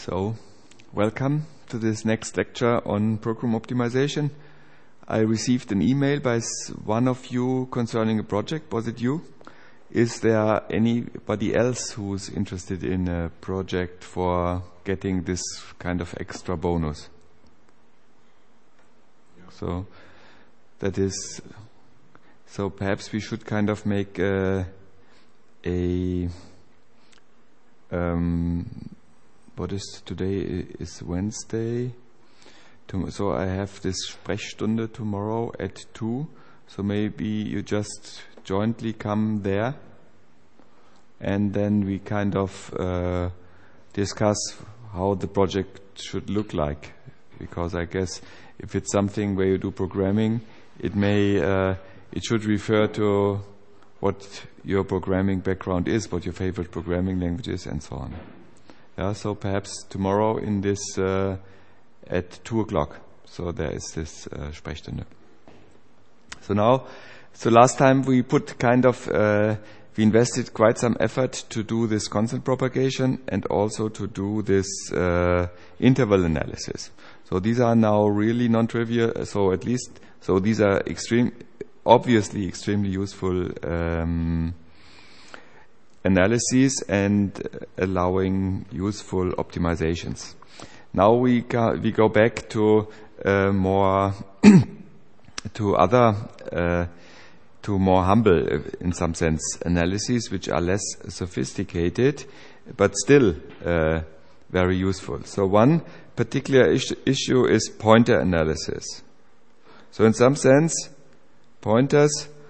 So, welcome to this next lecture on program optimization. I received an email by one of you concerning a project. Was it you? Is there anybody else who's interested in a project for getting this kind of extra bonus? So, that is, so perhaps we should kind of make what is today is Wednesday. So I have this Sprechstunde tomorrow at 2. So maybe you just jointly come there and then we kind of discuss how the project should look like. Because I guess if it's something where you do programming, it should refer to what your programming background is, what your favorite programming language is, and so on. Yeah, so perhaps tomorrow in this at 2 o'clock. So there is this Sprechstunde. So last time we put we invested quite some effort to do this constant propagation and also to do this interval analysis. So these are now really non-trivial. So these are obviously extremely useful analyses and allowing useful optimizations. Now we go back to more humble, in some sense, analyses which are less sophisticated, but still very useful. So one particular issue is pointer analysis. So in some sense, pointer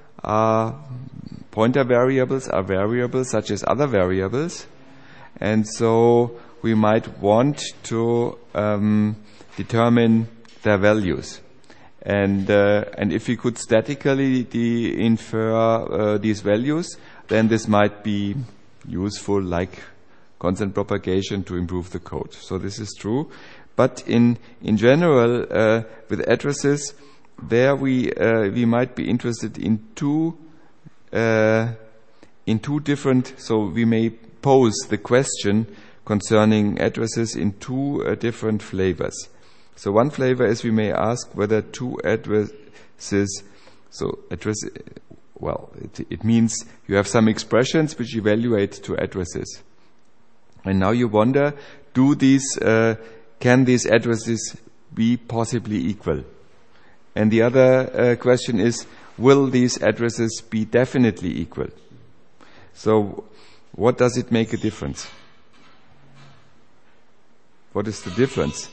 variables are variables such as other variables, and so we might want to determine their values. And if we could statically infer these values, then this might be useful, like constant propagation, to improve the code. So this is true. But in general, with addresses, there we might be interested in two different. So we may pose the question concerning addresses in two different flavors. So one flavor is we may ask whether two addresses. It means you have some expressions which evaluate two addresses, and now you wonder, can these addresses be possibly equal? And the other question is, will these addresses be definitely equal? So what does it make a difference? What is the difference?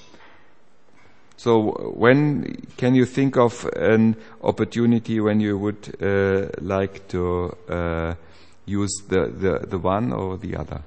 So when can you think of an opportunity when you would like to use the one or the other?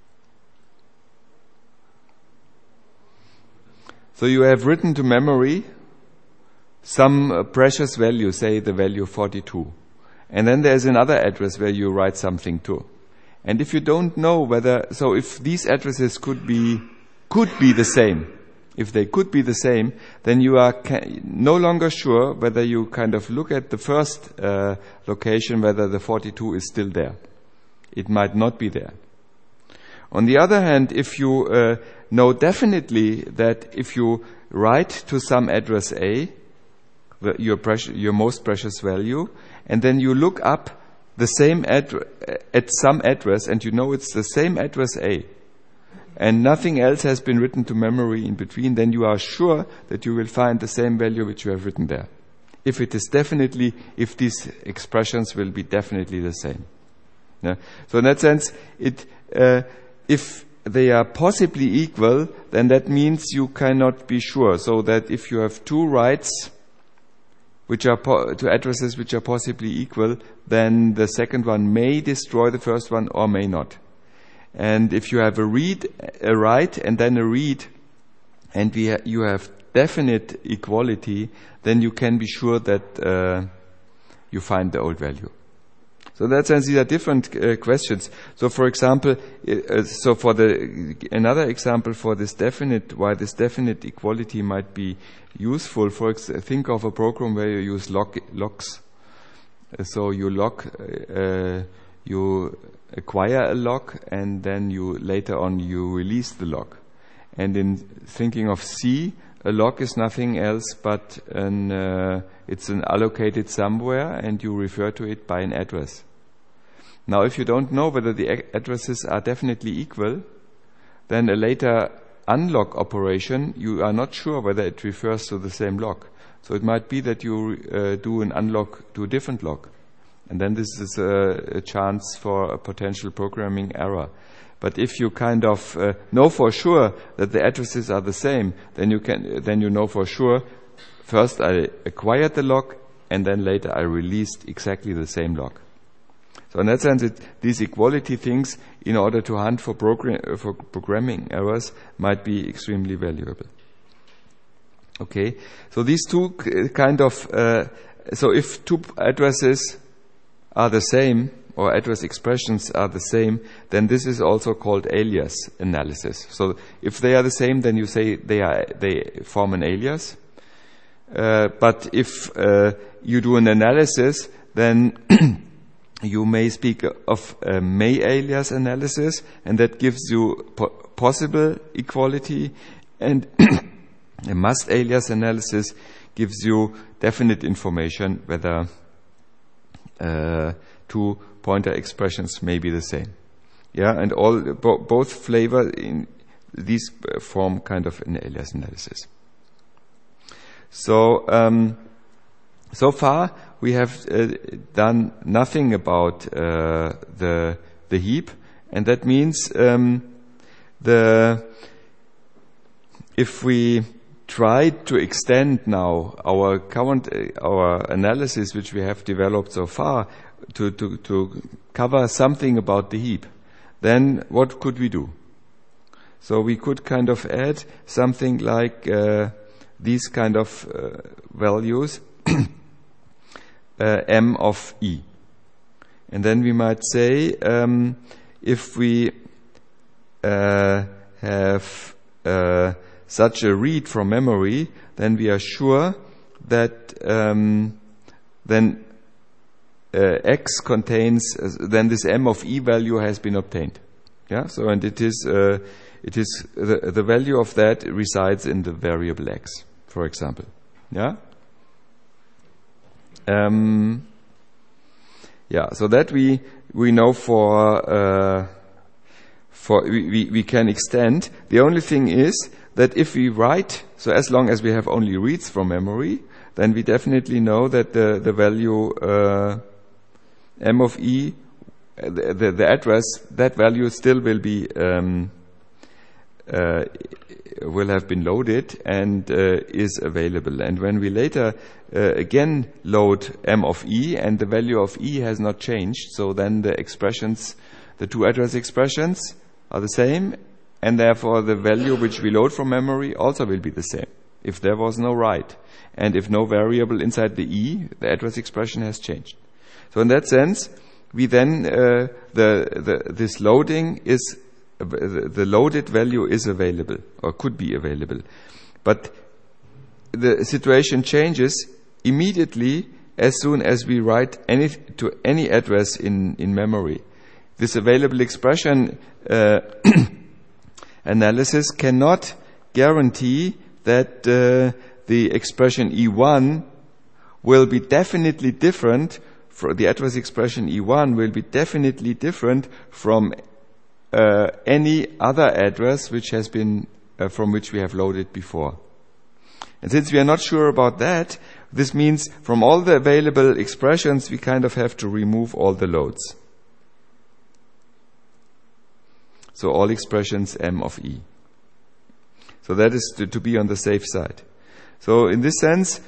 So you have written to memory some precious value, say the value 42. And then there's another address where you write something to. And if you don't know if these addresses could be the same, if they could be the same, then you are no longer sure whether you kind of look at the first location, whether the 42 is still there. It might not be there. On the other hand, if you know definitely that if you write to some address A, your most precious value, and then you look up the same at some address, and you know it's the same address A, and nothing else has been written to memory in between, then you are sure that you will find the same value which you have written there. If these expressions will be definitely the same. Yeah? So in that sense, if they are possibly equal, then that means you cannot be sure. So that if you have two writes which are to addresses which are possibly equal, then the second one may destroy the first one or may not. And if you have a write and then a read, and you have definite equality, then you can be sure that you find the old value. So in that sense, these are different questions. So for example, another example for this why this definite equality might be useful, think of a program where you use locks. So you acquire a lock, and then later on you release the lock. And in thinking of C, a log is nothing else but it's an allocated somewhere, and you refer to it by an address. Now, if you don't know whether the addresses are definitely equal, then a later unlock operation, you are not sure whether it refers to the same log. So it might be that you do an unlock to a different log. And then this is a chance for a potential programming error. But if you kind of know for sure that the addresses are the same, then you know for sure, first I acquired the log, and then later I released exactly the same log. So in that sense, these equality things, in order to hunt for programming errors, might be extremely valuable. Okay, so these two kind of, so if two addresses are the same, or address expressions are the same, then this is also called alias analysis. So if they are the same, then you say they form an alias. But if you do an analysis, then you may speak of a May-alias analysis, and that gives you possible equality, and a must-alias analysis gives you definite information whether two pointer expressions may be the same. Yeah, and both flavor in these form kind of an alias analysis. So so far we have done nothing about the heap, and that means if we try to extend now our analysis which we have developed so far to cover something about the heap, then what could we do? So we could kind of add something like these kind of values, M of E. And then we might say, if we have such a read from memory, then we are sure that then X contains, then this M of E value has been obtained. Yeah. So, and it is the value of that resides in the variable X, for example. Yeah. Yeah. So that we know we can extend. The only thing is that if we write, so as long as we have only reads from memory, then we definitely know that the value M of E, the address, that value still will be will have been loaded and is available. And when we later again load M of E, and the value of E has not changed, so then the expressions, the two address expressions are the same, and therefore the value which we load from memory also will be the same if there was no write. And if no variable inside the E, the address expression has changed. So in that sense, we then this loading is the loaded value is available, or could be available, but the situation changes immediately as soon as we write to any address in memory. This available expression analysis cannot guarantee that the expression E1 will be definitely different. For the address expression E1 will be definitely different from any other address which has been from which we have loaded before. And since we are not sure about that, this means from all the available expressions we kind of have to remove all the loads. So all expressions M of E. So that is to be on the safe side. So in this sense,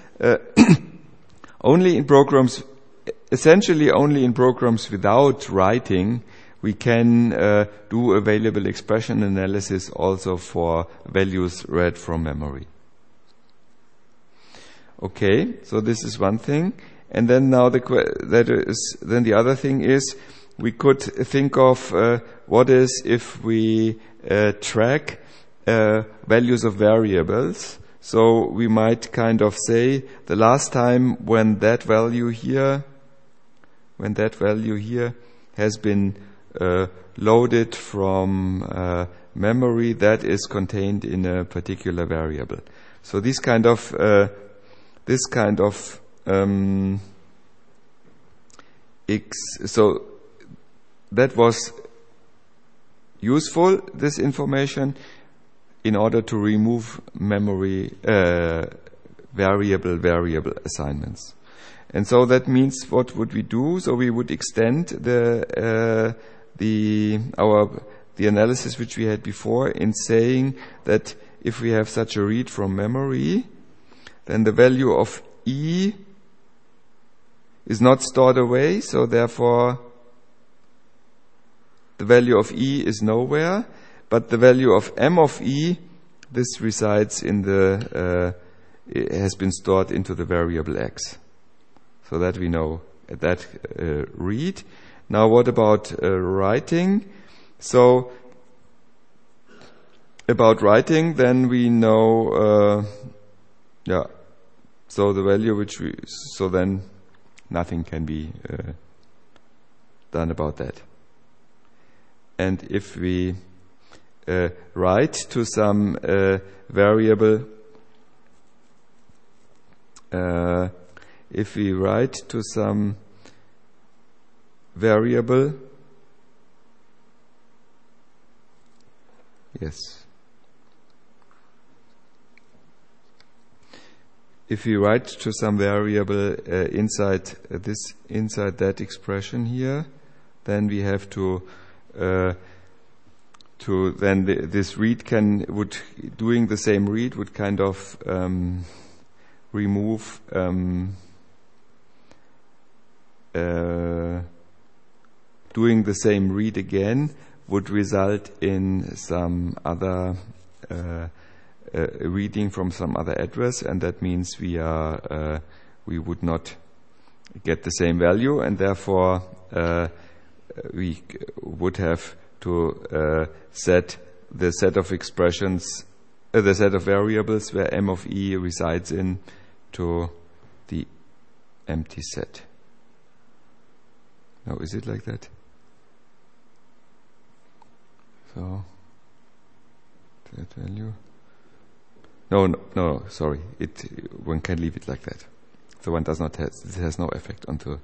essentially only in programs without writing, we can do available expression analysis also for values read from memory. Okay, so this is one thing. And then now then the other thing is, we could think of what is if we track values of variables. So we might kind of say the last time when that value here has been loaded from memory that is contained in a particular variable. So this kind of so that was useful, this information, in order to remove memory variable assignments. And so that means, what would we do? So we would extend the analysis which we had before in saying that if we have such a read from memory, then the value of E is not stored away, so therefore the value of E is nowhere, but the value of M of E, this resides in it has been stored into the variable X. So that we know that read. Now what about writing? So about writing, then we know, so the value so then nothing can be done about that. And if we write to some variable, if we write to some variable, yes. If we write to some variable inside that expression here, then we have to this read doing the same read would kind of remove doing the same read again would result in some other reading from some other address, and that means we would not get the same value, and therefore we would have to set the set of expressions, the set of variables where M of E resides in, to the empty set. Now, is it like that? So that value. No, sorry. One can leave it like that. So one does not have, it has no effect onto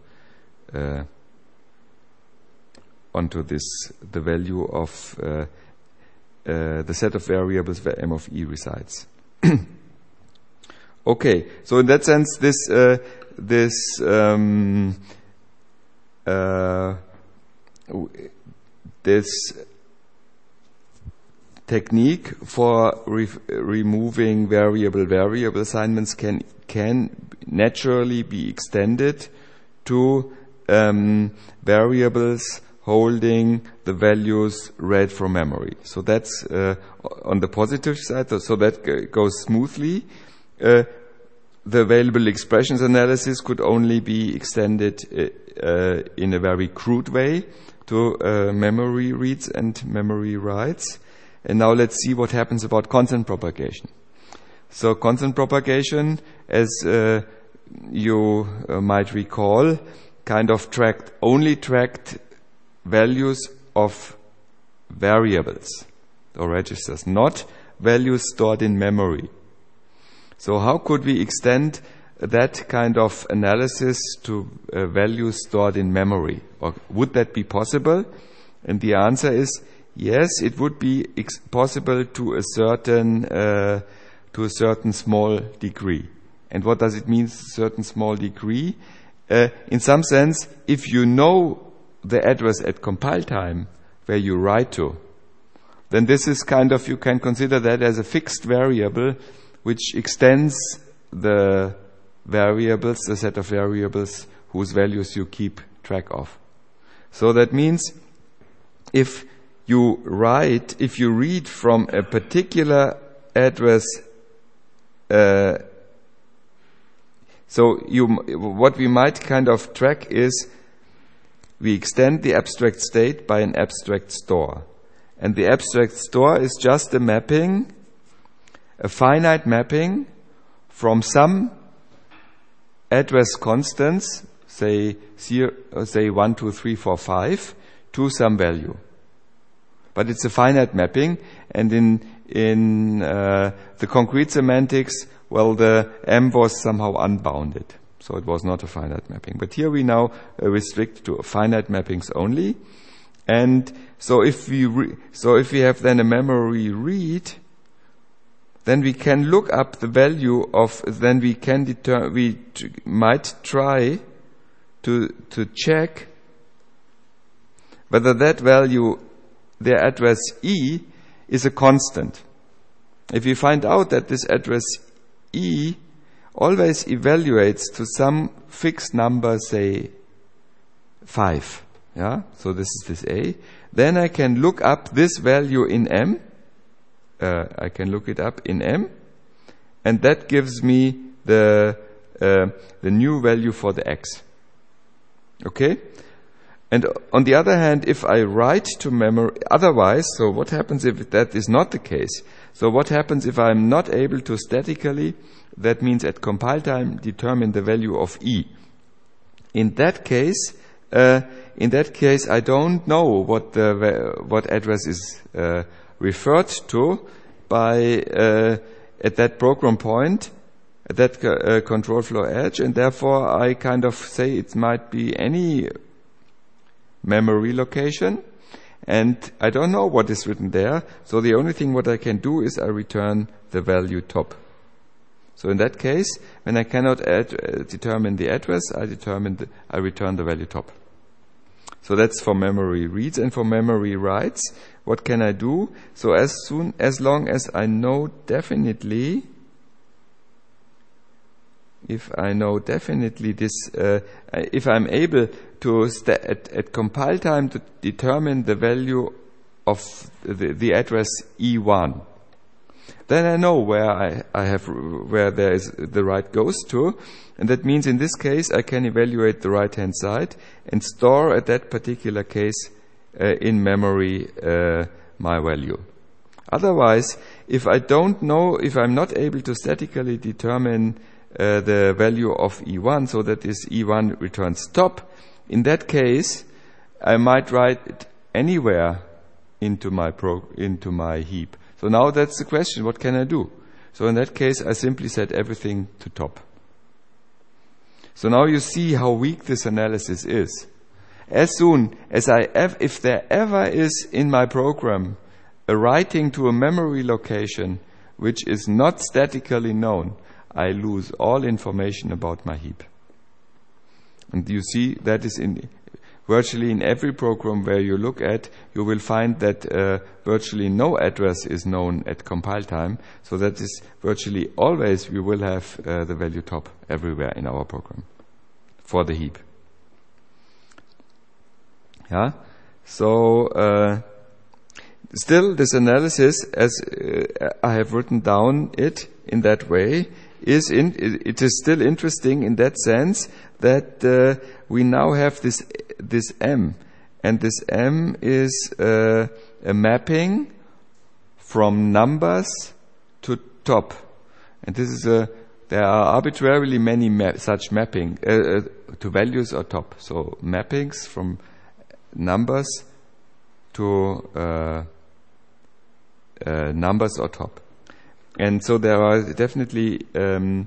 the value of the set of variables where M of E resides. Okay, so in that sense, this technique for removing variable assignments can naturally be extended to variables holding the values read from memory. So that's on the positive side, so that goes smoothly. The available expressions analysis could only be extended in a very crude way to memory reads and memory writes. And now let's see what happens about constant propagation. So constant propagation, as you might recall, kind of only tracked values of variables or registers, not values stored in memory. So how could we extend that kind of analysis to values stored in memory? Or would that be possible? And the answer is yes, it would be possible to a certain small degree. And what does it mean, certain small degree? In some sense, if you know the address at compile time where you write to, then this is kind of, you can consider that as a fixed variable which extends the variables, the set of variables whose values you keep track of. So that means if you read from a particular address, what we might kind of track is we extend the abstract state by an abstract store. And the abstract store is just a mapping, a finite mapping from some address constants, say 1, 2, 3, 4, 5, to some value. but it's a finite mapping. And in the concrete semantics, well, the M was somehow unbounded, so it was not a finite mapping. But here we now restrict to finite mappings only. And so if we have then a memory read, then we can look up the value of, then we can might try to check whether that value, the address E, is a constant. If we find out that this address E always evaluates to some fixed number, say 5, yeah, so this is this A, then I can look up this value in M. I can look it up in M, and that gives me the new value for the X. Okay? And on the other hand, if I write to memory, otherwise, so what happens if that is not the case? So what happens if I'm not able to statically, that means at compile time, determine the value of E? In that case, I don't know what address is referred to by at that program point, at that control flow edge, and therefore I kind of say it might be any memory location, and I don't know what is written there. So the only thing what I can do is I return the value top. So in that case, when I cannot determine the address, I return the value top. So that's for memory reads. And for memory writes, what can I do? So as long as I know definitely, if I'm able to at compile time to determine the value of the address E1, then I know where there is the write goes to, and that means in this case I can evaluate the right hand side and store at that particular case in memory my value. Otherwise, if I'm not able to statically determine the value of E1, so that this E1 returns top, in that case I might write it anywhere into my heap. So now that's the question, what can I do? So in that case, I simply set everything to top. So now you see how weak this analysis is. As soon as if there ever is in my program a writing to a memory location which is not statically known, I lose all information about my heap. And you see that is virtually in every program where you look at, you will find that virtually no address is known at compile time. So that is virtually always we will have the value top everywhere in our program for the heap. Yeah. So still, this analysis, as I have written down it in that way, it is still interesting in that sense that we now have this M, and this M is a mapping from numbers to top, and this is there are arbitrarily many such mapping to values or top. So mappings from numbers to numbers or top. And so there are definitely there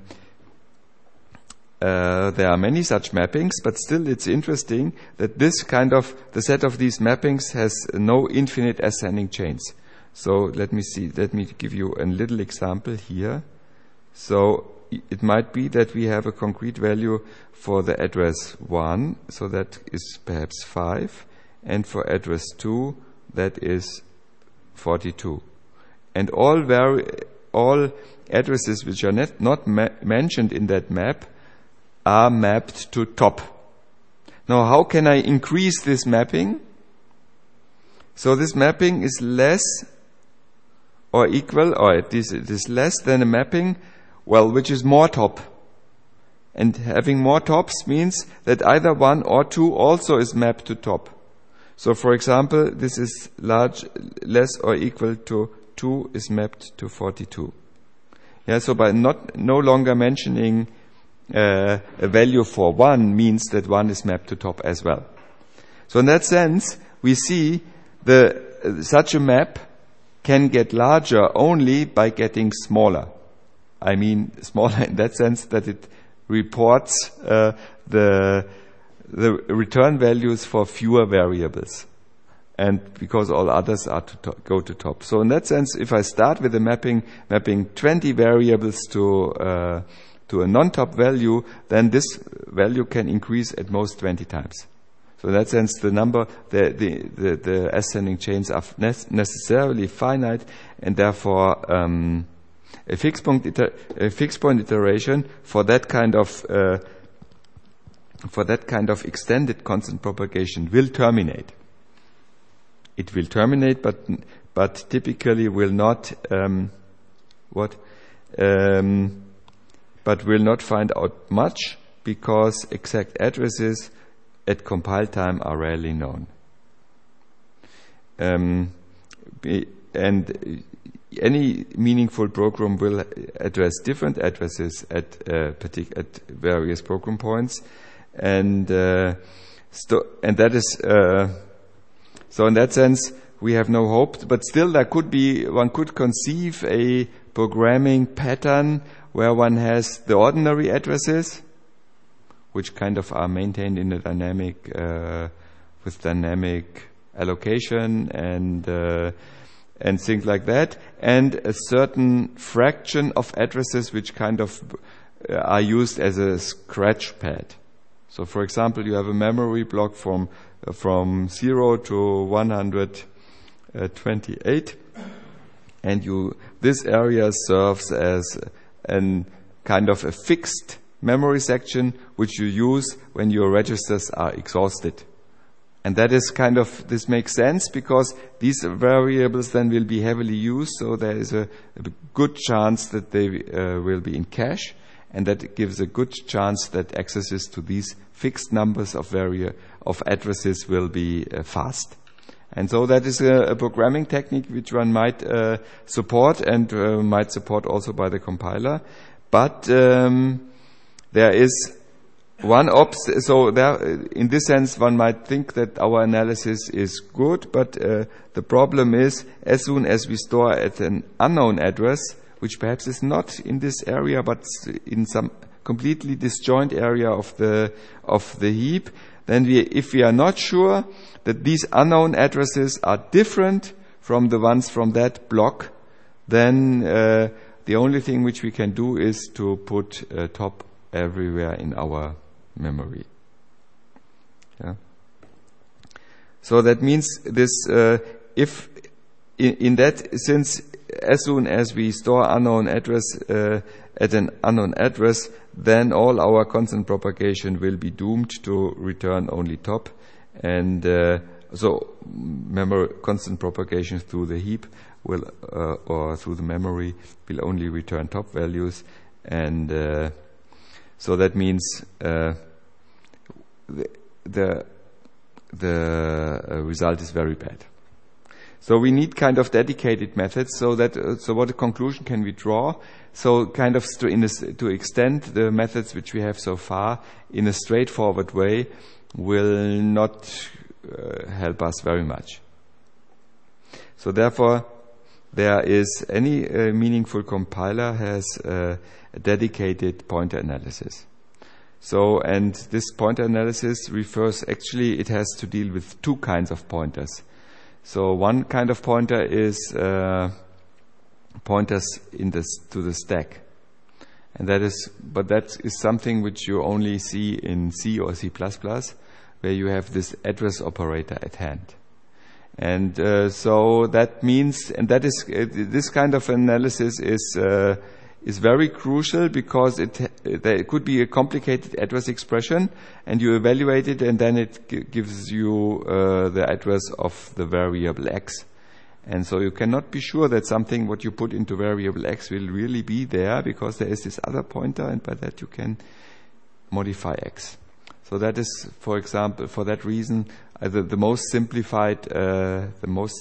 are many such mappings, but still it's interesting that this kind of the set of these mappings has no infinite ascending chains. So let me give you a little example here. So it might be that we have a concrete value for the address 1, so that is perhaps 5, and for address 2 that is 42. And all addresses which are not mentioned in that map are mapped to top. Now, how can I increase this mapping? So this mapping is less or equal, or it is less than a mapping, which is more top. And having more tops means that either 1 or 2 also is mapped to top. So for example, this is less or equal to 2 is mapped to 42. Yeah, so by no longer mentioning a value for 1 means that 1 is mapped to top as well. So in that sense, we see the such a map can get larger only by getting smaller. I mean, smaller in that sense that it reports the return values for fewer variables, and because all others are to go to top. So in that sense, if I start with a mapping 20 variables to a non-top value, then this value can increase at most 20 times. So in that sense, the ascending chains are necessarily finite, and therefore a fixed point iteration for that kind of extended constant propagation will terminate. It will terminate, but typically will not but will not find out much, because exact addresses at compile time are rarely known. And any meaningful program will address different addresses at various program points, and that is so. In that sense, we have no hope. But still, one could conceive a programming pattern where one has the ordinary addresses, which kind of are maintained in a dynamic with dynamic allocation and things like that, and a certain fraction of addresses which kind of are used as a scratch pad. So, for example, you have a memory block from 0 to 128, and this area serves as an kind of a fixed memory section which you use when your registers are exhausted. And that is this makes sense because these variables then will be heavily used, so there is a good chance that they will be in cache, and that gives a good chance that accesses to these fixed numbers of addresses will be fast. And so that is a programming technique which one might support, and might support also by the compiler. But there is one so there, in this sense, one might think that our analysis is good, but the problem is, as soon as we store at an unknown address, which perhaps is not in this area, but in some completely disjoint area of the heap, then if we are not sure that these unknown addresses are different from the ones from that block, then the only thing which we can do is to put top everywhere in our memory. Yeah. So that means this, if in that sense, as soon as we store unknown address at an unknown address, then all our constant propagation will be doomed to return only top, and so constant propagation through the heap will or through the memory will only return top values, and so that means the result is very bad. So we need kind of dedicated methods. So what conclusion can we draw? So kind of to extend the methods which we have so far in a straightforward way will not help us very much. So therefore, there is any meaningful compiler has a dedicated pointer analysis. So, and this pointer analysis refers, actually it has to deal with two kinds of pointers. So one kind of pointer is pointers to the stack. And that is something which you only see in C or C++, where you have this address operator at hand. And so that means, and that is, this kind of analysis is very crucial, because there could be a complicated address expression, and you evaluate it, and then it gives you the address of the variable x. And so you cannot be sure that something what you put into variable x will really be there, because there is this other pointer, and by that you can modify x. So that is, for example, for that reason, the most simplified, the most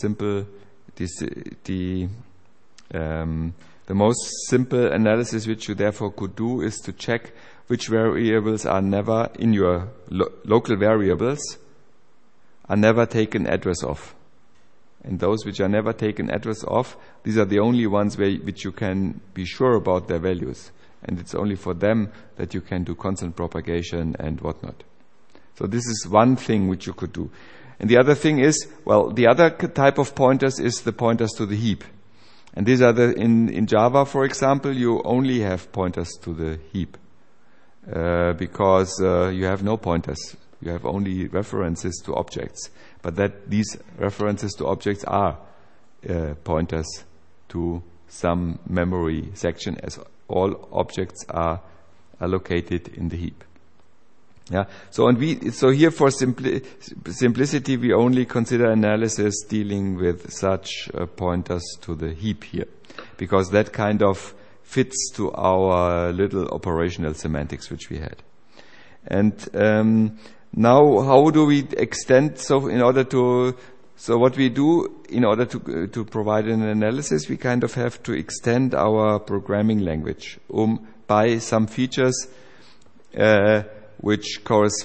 simple analysis which you therefore could do is to check which variables are never in your local variables are never taken address of. And those which are never taken address of, these are the only ones which you can be sure about their values. And it's only for them that you can do constant propagation and whatnot. So this is one thing which you could do. And the other thing is, the other type of pointers is the pointers to the heap. And these are in Java, for example, you only have pointers to the heap. Because you have no pointers. You have only references to objects. But these references to objects are pointers to some memory section, as all objects are located in the heap. Yeah. So here for simplicity, we only consider analysis dealing with such pointers to the heap here, because that kind of fits to our little operational semantics which we had. And now, how do we extend? So what we do in order to provide an analysis, we kind of have to extend our programming language by some features which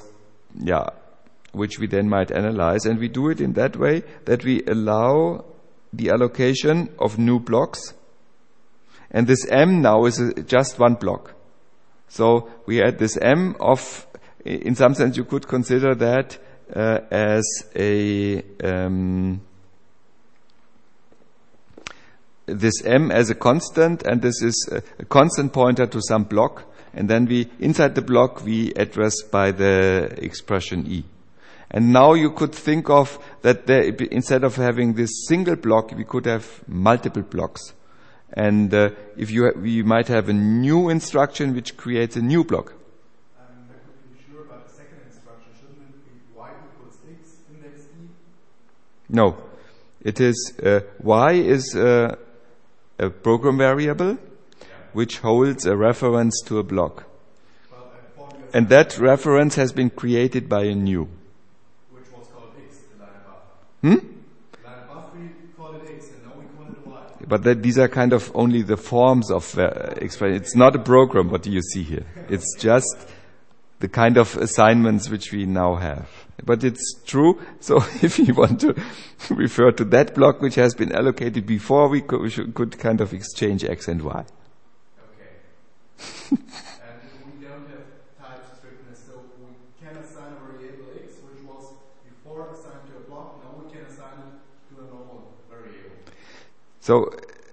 we then might analyze, and we do it in that way that we allow the allocation of new blocks, and this M now is just one block. So we had this M of, in some sense you could consider that as this M as a constant, and this is a constant pointer to some block, and then inside the block we address by the expression E. And now you could think of that instead of having this single block, we could have multiple blocks. And we might have a new instruction which creates a new block. I'm not completely sure about the second instruction. Shouldn't it be y equals x index E? No. It is y is a program variable which holds a reference to a block. And that reference has been created by a new. Which was called x, the line above. Hmm? Line above we call it x, and now we call it y. But these are kind of only the forms of expression. It's not a program, what you see here. It's just the kind of assignments which we now have. But it's true. So if you want to refer to that block which has been allocated before, we could kind of exchange x and y. Okay. And we don't have type strictness, so we can assign a variable x, which was before assigned to a block. Now we can assign it to a normal variable. So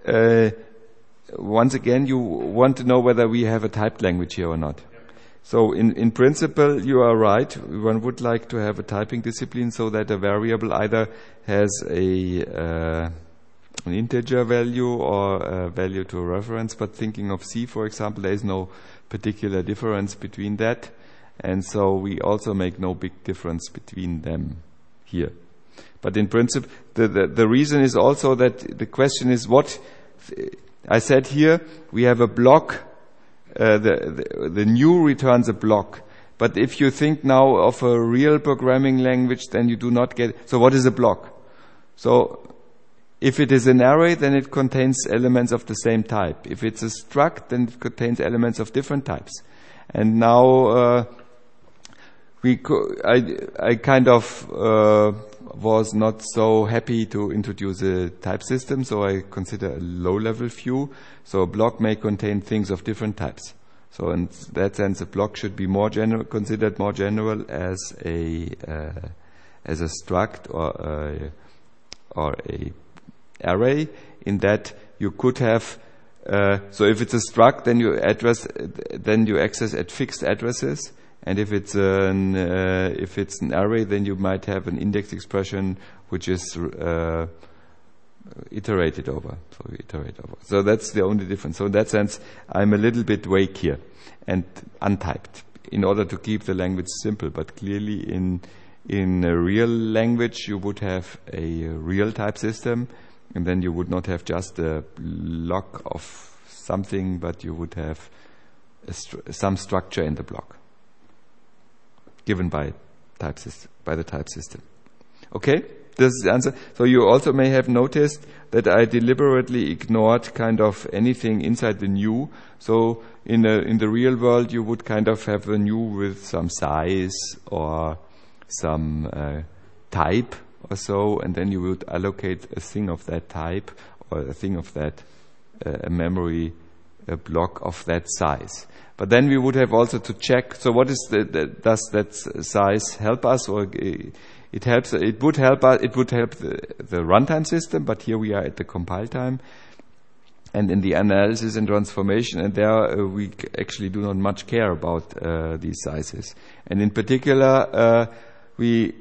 once again, you want to know whether we have a typed language here or not. So in principle, you are right. One would like to have a typing discipline so that a variable either has an integer value or a value to a reference. But thinking of C, for example, there is no particular difference between that. And so we also make no big difference between them here. But in principle, the reason is also that the question is what I said here, we have a block. The new returns a block. But if you think now of a real programming language, then you do not get. So what is a block? So if it is an array, then it contains elements of the same type. If it's a struct, then it contains elements of different types. And now I kind of was not so happy to introduce a type system, so I consider a low-level view. So a block may contain things of different types. So in that sense, a block should be considered more general as a struct or a array. In that you could have. So if it's a struct, then you access at fixed addresses. And if it's an array, then you might have an index expression which is iterated over. So we iterate over. So that's the only difference. So in that sense, I'm a little bit vague here and untyped in order to keep the language simple. But clearly, in a real language, you would have a real type system, and then you would not have just a block of something, but you would have some structure in the block, given by the type system. Okay, this is the answer. So you also may have noticed that I deliberately ignored kind of anything inside the new. So in the real world, you would kind of have a new with some size or some type or so, and then you would allocate a thing of that type or a thing of that a memory block of that size. But then we would have also to check, so what is does that size help us, or it helps, it would help the runtime system, but here we are at the compile time and in the analysis and transformation, and there we actually do not much care about these sizes. And in particular, we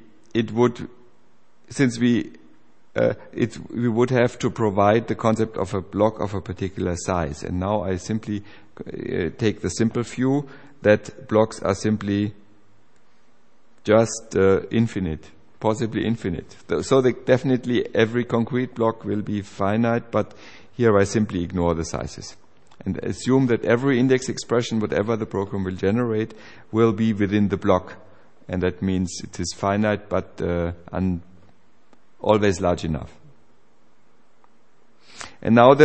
would have to provide the concept of a block of a particular size. And now I simply take the simple view that blocks are simply just infinite, possibly infinite. So definitely every concrete block will be finite, but here I simply ignore the sizes and assume that every index expression, whatever the program will generate, will be within the block. And that means it is finite, but always large enough. And now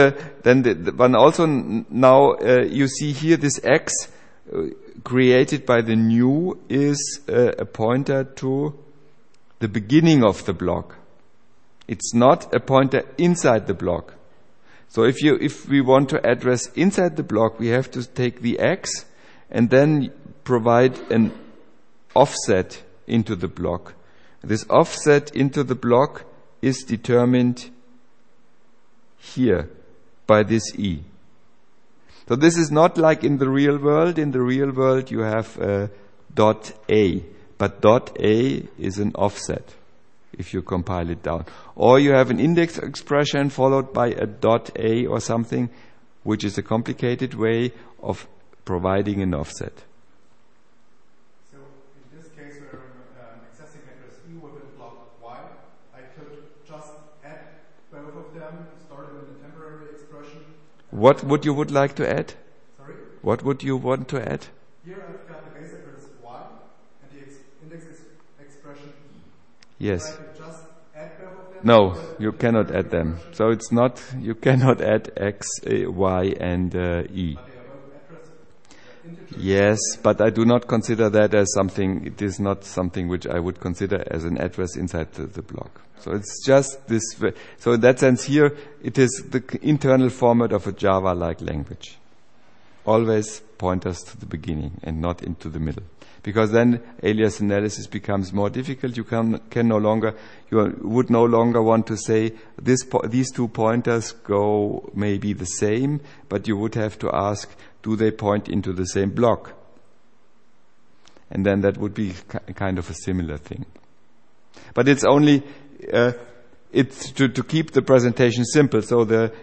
you see here this X created by the new is a pointer to the beginning of the block. It's not a pointer inside the block. So if we want to address inside the block, we have to take the X and then provide an offset into the block. This offset into the block is determined here by this E. So this is not like in the real world. In the real world you have dot A, but dot A is an offset if you compile it down. Or you have an index expression followed by a dot A or something, which is a complicated way of providing an offset. So in this case where I'm accessing address E within block Y, I could just add both of them, start with a temporary expression. What would you like to add? Sorry? What would you want to add? Here I've got the base address Y and the index expression E. Yes. So I could just add both of them? No, you cannot add them. So it's not, you cannot add X, Y and E. But they are both address integers. Yes, but I do not consider that as something, it is not something which I would consider as an address inside the block. So it's just this, so in that sense here, it is the internal format of a Java-like language. Always pointers to the beginning and not into the middle. Because then alias analysis becomes more difficult. You would no longer want to say these two pointers go maybe the same, but you would have to ask, do they point into the same block? And then that would be kind of a similar thing. But it's only it's to keep the presentation simple. So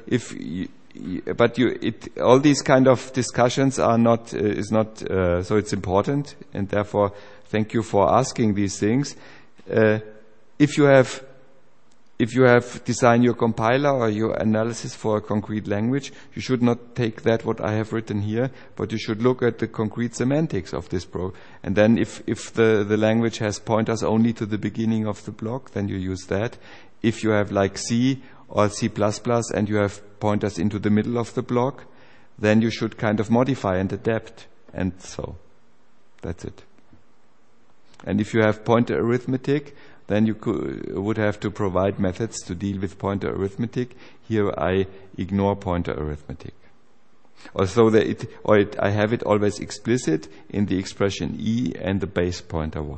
all these kind of discussions are not so it's important, and therefore thank you for asking these things. If you have designed your compiler or your analysis for a concrete language, you should not take that what I have written here, but you should look at the concrete semantics of this and then if the language has pointers only to the beginning of the block, then you use that. If you have like C or C++ and you have pointers into the middle of the block, then you should kind of modify and adapt. And so that's it. And if you have pointer arithmetic, then you would have to provide methods to deal with pointer arithmetic. Here I ignore pointer arithmetic. Also I have it always explicit in the expression E and the base pointer Y.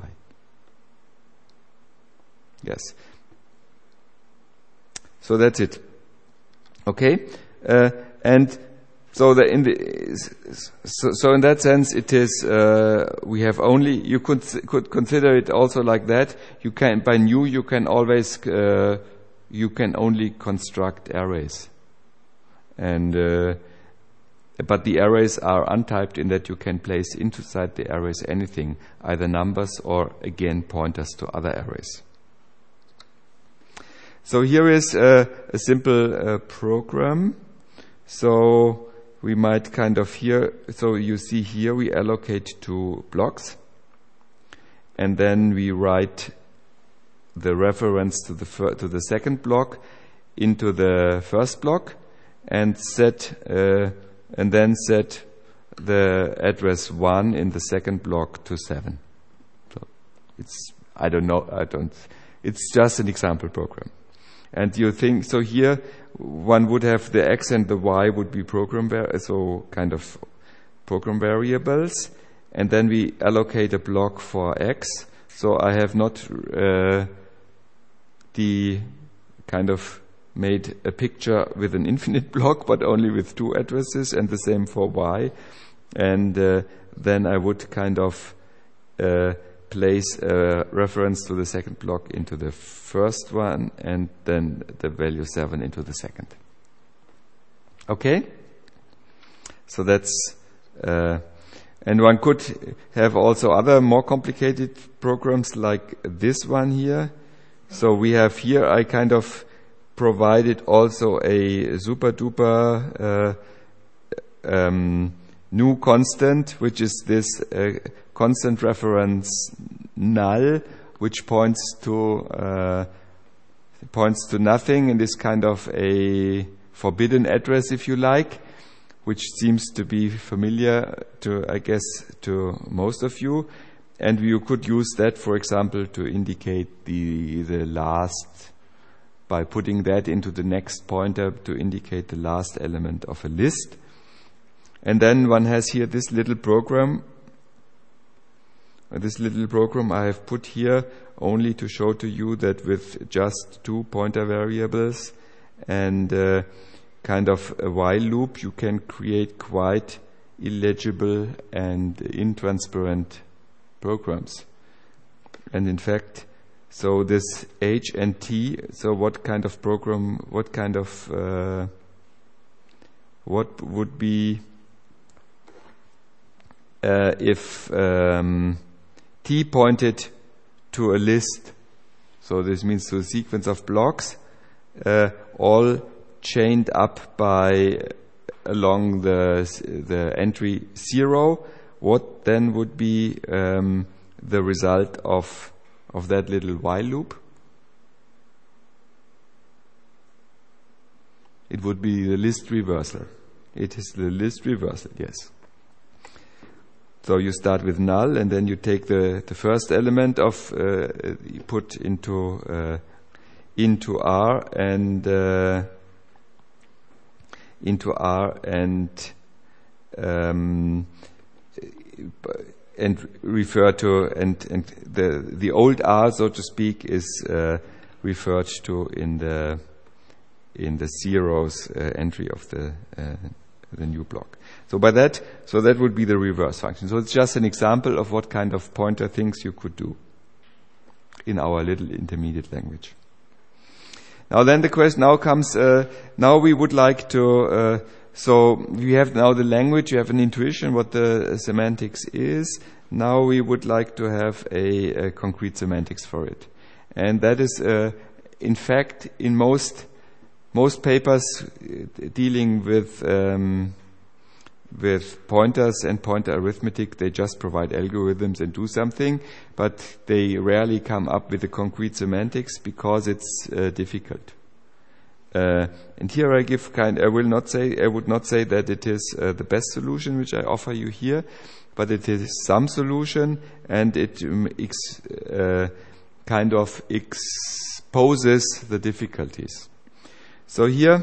Yes. So that's it. Okay? And so in that sense it is, we have only, you could consider it also like that. You can, by new, you can always, you can only construct arrays. And, but the arrays are untyped in that you can place inside the arrays anything, either numbers or again pointers to other arrays. So here is a simple program. So we might kind of so you see here we allocate 2 blocks, and then we write the reference to the second block into the first block, and then set the address 1 in the second block to 7. So it's, I don't know, It's just an example program. And you think, so here one would have the x and the y would be program variables, and then we allocate a block for x. So I have not made a picture with an infinite block, but only with 2 addresses, and the same for y. And then I would place a reference to the second block into the first one, and then the value 7 into the second. Okay? So that's, and one could have also other more complicated programs like this one here. So we have here, I provided also a super duper new constant, which is this constant reference null, which points to nothing, and is a forbidden address, if you like, which seems to be familiar to most of you. And you could use that, for example, to indicate the last, by putting that into the next pointer to indicate the last element of a list. And then one has here this little program. This little program I have put here only to show to you that with just 2 pointer variables and a while loop, you can create quite illegible and intransparent programs. And in fact, so this H and T, so what kind of program, what would be if T pointed to a list, so this means to a sequence of blocks, all chained up by along the entry 0, what then would be the result of that little while loop? It would be the list reversal. It is the list reversal, yes. So you start with null, and then you take the first element of you put into R and refer to, and the old R, so to speak, is referred to in the zeros entry of the new block. So by that, so that would be the reverse function. So it's just an example of what kind of pointer things you could do in our little intermediate language. Now then the question now comes, now we would like to, so we have now the language, you have an intuition what the semantics is. Now we would like to have a concrete semantics for it. And that is, in fact, in most papers dealing with pointers and pointer arithmetic, they just provide algorithms and do something, but they rarely come up with the concrete semantics because it's difficult. And here I give I would not say that it is the best solution which I offer you here, but it is some solution, and it exposes the difficulties. So here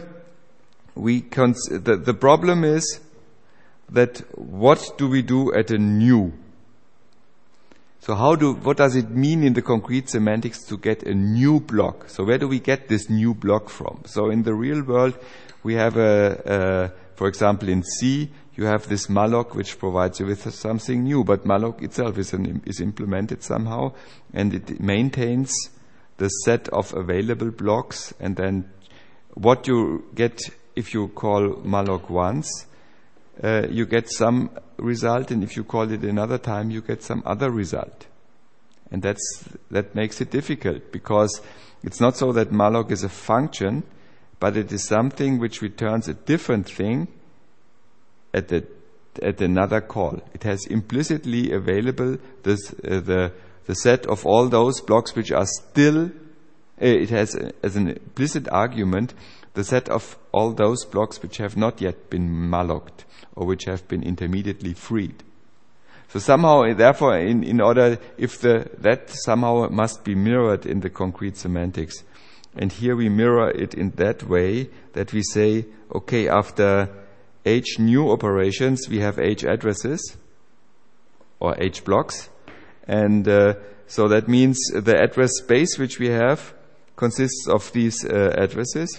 the problem is that what do we do at a new? So what does it mean in the concrete semantics to get a new block? So where do we get this new block from? So in the real world, we have for example, in C, you have this malloc which provides you with something new, but malloc itself is implemented somehow, and it maintains the set of available blocks, and then what you get if you call malloc once, you get some result, and if you call it another time, you get some other result. And that makes it difficult, because it's not so that malloc is a function, but it is something which returns a different thing at another call. It has implicitly available the set of all those blocks which are still, it has as an implicit argument the set of all those blocks which have not yet been malloced or which have been intermediately freed. So somehow, therefore, in order, if that somehow must be mirrored in the concrete semantics. And here we mirror it in that way that we say, okay, after H new operations, we have H addresses, or H blocks. And so that means the address space which we have consists of these addresses.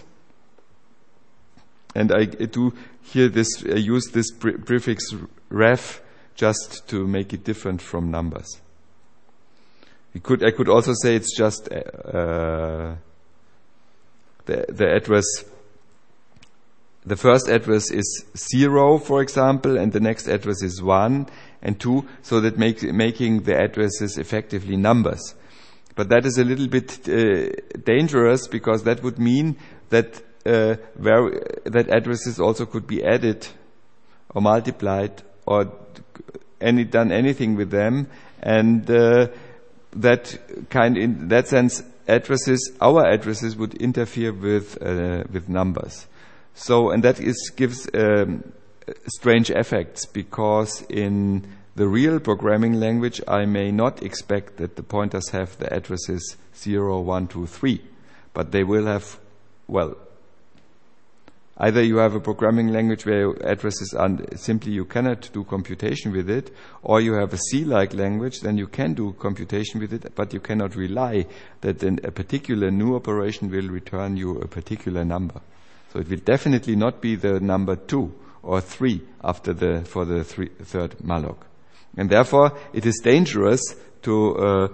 And I do here use this prefix ref just to make it different from numbers. I could also say it's just the address. The first address is 0, for example, and the next address is 1 and 2, so that making the addresses effectively numbers. But that is a little bit dangerous, because that would mean that that addresses also could be added or multiplied or done anything with them, and in that sense, our addresses would interfere with numbers. So, and that gives strange effects, because in the real programming language, I may not expect that the pointers have the addresses 0, 1, 2, 3, but they will have, well, either you have a programming language where addresses are simply you cannot do computation with it, or you have a C-like language, then you can do computation with it, but you cannot rely that a particular new operation will return you a particular number. So it will definitely not be the number 2 or 3 for the third malloc. And therefore, it is dangerous to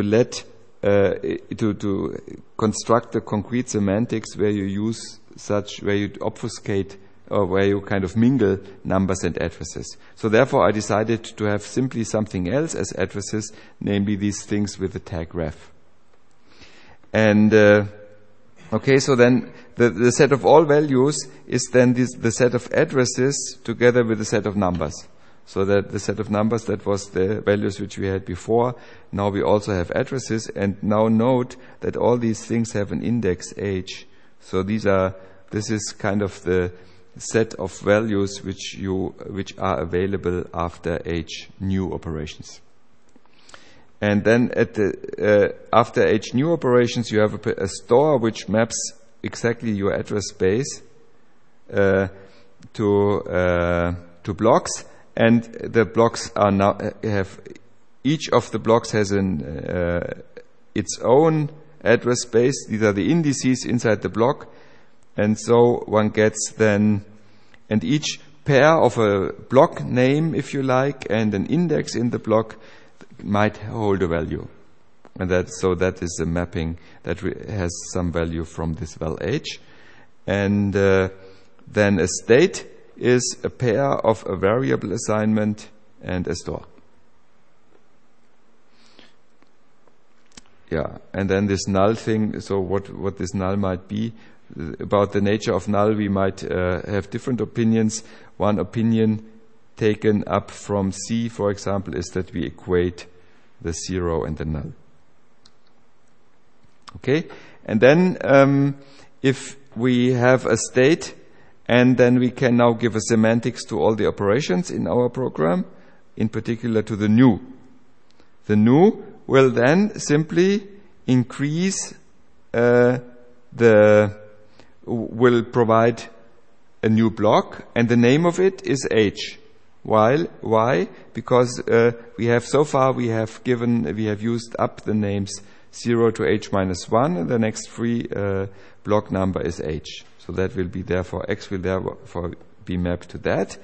construct the concrete semantics where you obfuscate or where you kind of mingle numbers and addresses. So therefore, I decided to have simply something else as addresses, namely these things with the tag ref. And okay, so then the set of all values is then the set of addresses together with the set of numbers. So that the set of numbers, that was the values which we had before. Now we also have addresses, and now note that all these things have an index h. So this is kind of the set of values which are available after H new operations. And then after H new operations, you have a store which maps exactly your address space to blocks, and the blocks are now each of the blocks has its own address space. These are the indices inside the block, and so one gets then, and each pair of a block name, if you like, and an index in the block might hold a value. And that is a mapping that has some value from this val h. And then a state is a pair of a variable assignment and a store. Yeah, and then this null thing, so what this null might be, about the nature of null we might have different opinions. One opinion taken up from C, for example, is that we equate the 0 and the null. Okay, and then if we have a state, and then we can now give a semantics to all the operations in our program, in particular to the new. The new will then simply increase will provide a new block, and the name of it is H. Why? Because we have used up the names 0 to H minus 1, and the next free block number is H. So that will be therefore, X will therefore be mapped to that.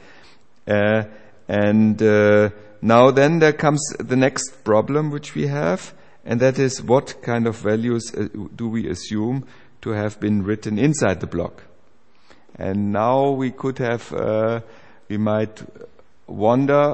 Now then there comes the next problem which we have, and that is what kind of values do we assume to have been written inside the block. And now we could have, we might wonder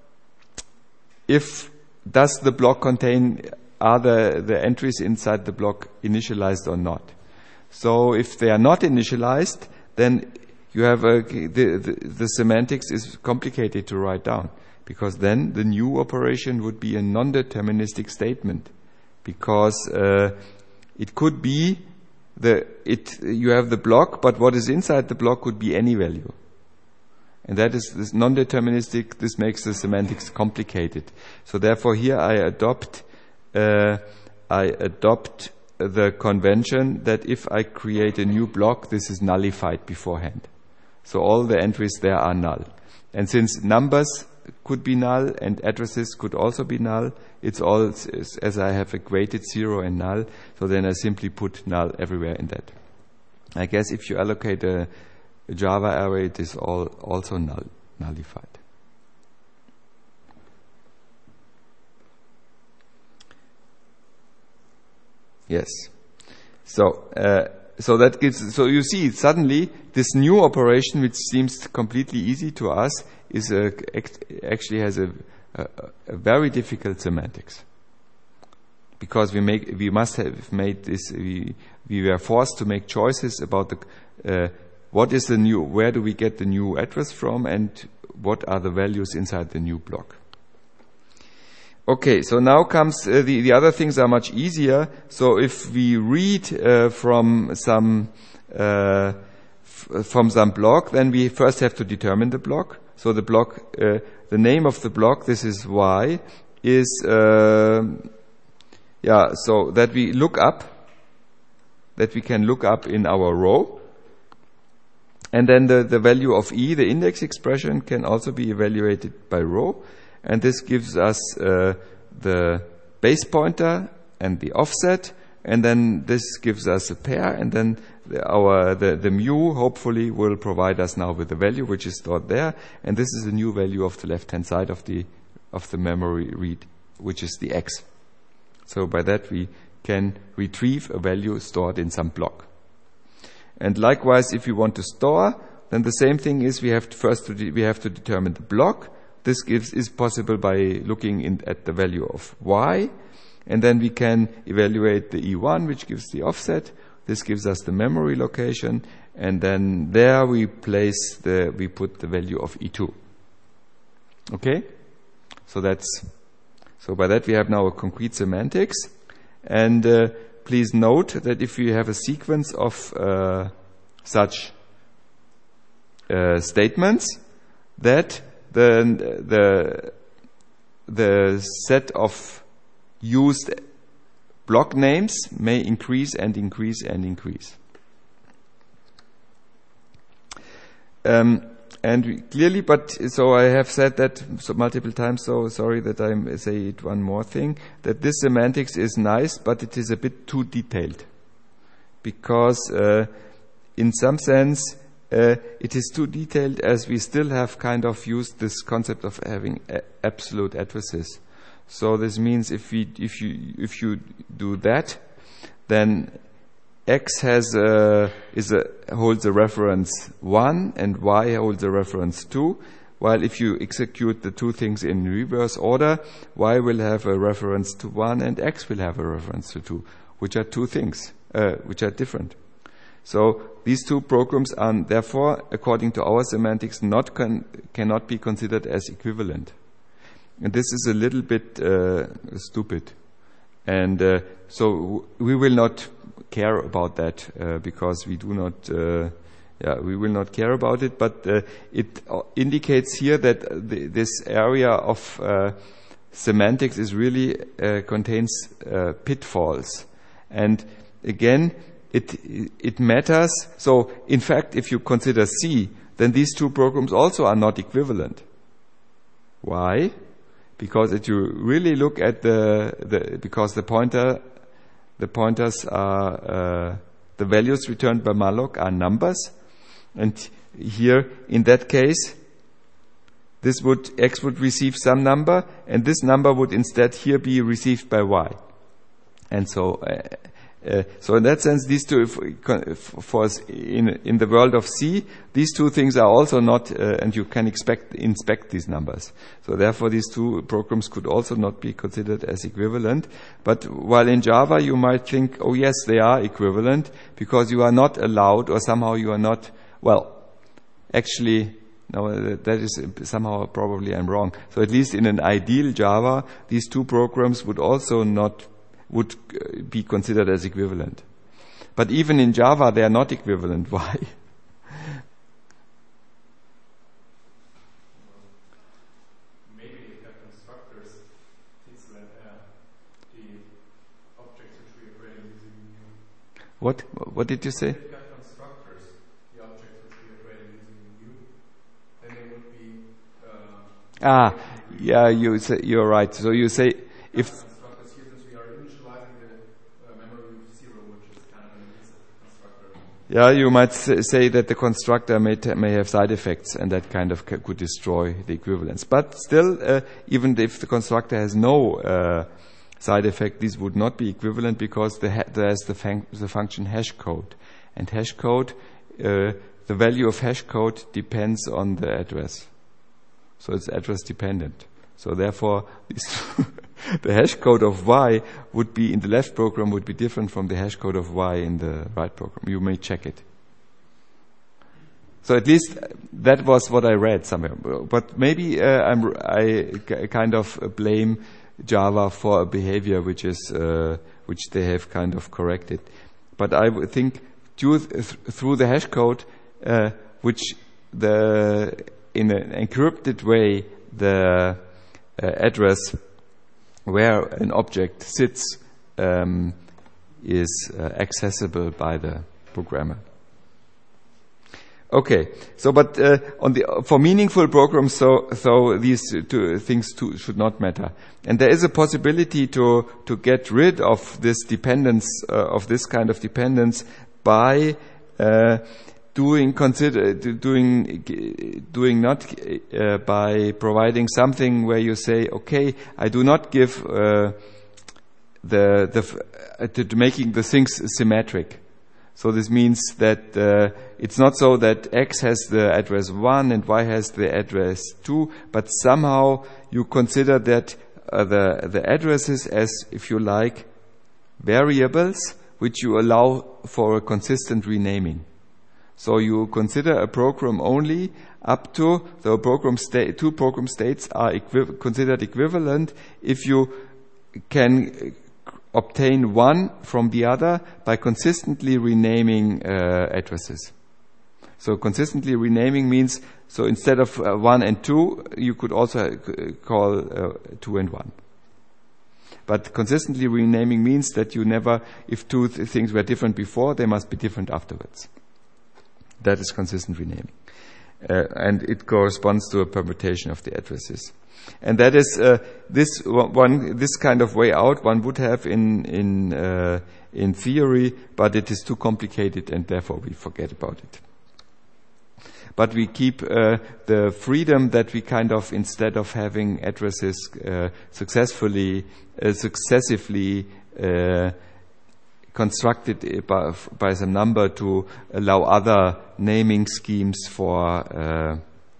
does the block contain, are the entries inside the block initialized or not? So if they are not initialized, then you have the semantics is complicated to write down, because then the new operation would be a non-deterministic statement, because it could be you have the block, but what is inside the block could be any value. And that is this non-deterministic. This makes the semantics complicated. So therefore, here I adopt the convention that if I create a new block, this is nullified beforehand. So all the entries there are null. And since numbers could be null and addresses could also be null, it's all as I have equated 0 and null. So then I simply put null everywhere in that. I guess if you allocate a Java array, it is also nullified. Yes. So that gives. So you see, suddenly this new operation, which seems completely easy to us, is actually has a very difficult semantics. Because we must have made this. We were forced to make choices about what is the new. Where do we get the new address from, and what are the values inside the new block? Okay, so now comes the other things are much easier. So if we read from some block, then we first have to determine the block. So the block, the name of the block, this is y, is so that we look up, that we can look up in our row. And then the value of e, the index expression, can also be evaluated by row. And this gives us the base pointer and the offset, and then this gives us a pair, and then the mu hopefully will provide us now with the value which is stored there, and this is the new value of the left-hand side of the memory read, which is the x. So by that we can retrieve a value stored in some block. And likewise, if we want to store, then the same thing is we have to determine the block. This is possible by looking at the value of y, and then we can evaluate the E1, which gives the offset. This gives us the memory location, and then there we put the value of E2. Okay? So by that we have now a concrete semantics, and please note that if you have a sequence of such statements, that the set of used block names may increase and increase and increase. And clearly, so I have said that multiple times, so sorry that I say it one more thing, that this semantics is nice, but it is a bit too detailed. Because in some sense, it is too detailed, as we still have kind of used this concept of having absolute addresses. So this means if you do that, then x holds a reference 1 and y holds a reference 2, while if you execute the two things in reverse order, y will have a reference to 1 and x will have a reference to 2, which are two things which are different. So these two programs are therefore, according to our semantics, cannot be considered as equivalent. And this is a little bit stupid. And so we will not care about that because we do not, we will not care about it. But it indicates here that this area of semantics is really contains pitfalls. And again, it matters. So in fact, if you consider C, then these two programs also are not equivalent. Why? Because if you really look at because the pointers are the values returned by malloc are numbers, and here in that case, x would receive some number, and this number would instead here be received by y, and so in that sense, these two, in the world of C, these two things are also not, and you can inspect these numbers. So therefore, these two programs could also not be considered as equivalent. But while in Java, you might think, oh yes, they are equivalent, because you are not allowed, or somehow you are not, well, actually, no, that is somehow probably I'm wrong. So at least in an ideal Java, these two programs would be considered as equivalent. But even in Java, they are not equivalent. Why? What did you say? If you've got constructors, the objects which we are creating using U, then they would be... You're right. So you say if... constructors here, since we are initializing the memory with 0, which is kind of an implicit constructor. Yeah, you might say that the constructor may have side effects, and that kind of could destroy the equivalence. But still, even if the constructor has no side effect, this would not be equivalent because there's the function hash code, and hash code, the value of hash code depends on the address, so it's address dependent. So therefore, the hash code of y would be in the left program would be different from the hash code of y in the right program. You may check it. So at least that was what I read somewhere. But maybe I kind of blame Java for a behavior which they have kind of corrected. But I would think through the hash code, which in an encrypted way, the address where an object sits is accessible by the programmer. Okay, so but for meaningful programs, so these two things should not matter, and there is a possibility to get rid of this dependence, of this kind of dependence, by by providing something where you say, okay, I do not give making the things symmetric. So this means that it's not so that X has the address 1 and Y has the address 2, but somehow you consider that the addresses as, if you like, variables which you allow for a consistent renaming. So you consider a program only up to the program state. Two program states are considered equivalent if you can obtain one from the other by consistently renaming addresses. So consistently renaming means, so instead of 1 and 2, you could also call 2 and 1. But consistently renaming means that you never, if two things were different before, they must be different afterwards. That is consistent renaming. And it corresponds to a permutation of the addresses. And that is this kind of way out one would have in theory, but it is too complicated and therefore we forget about it. But we keep the freedom that we kind of, instead of having addresses successively constructed by some number to allow other naming schemes for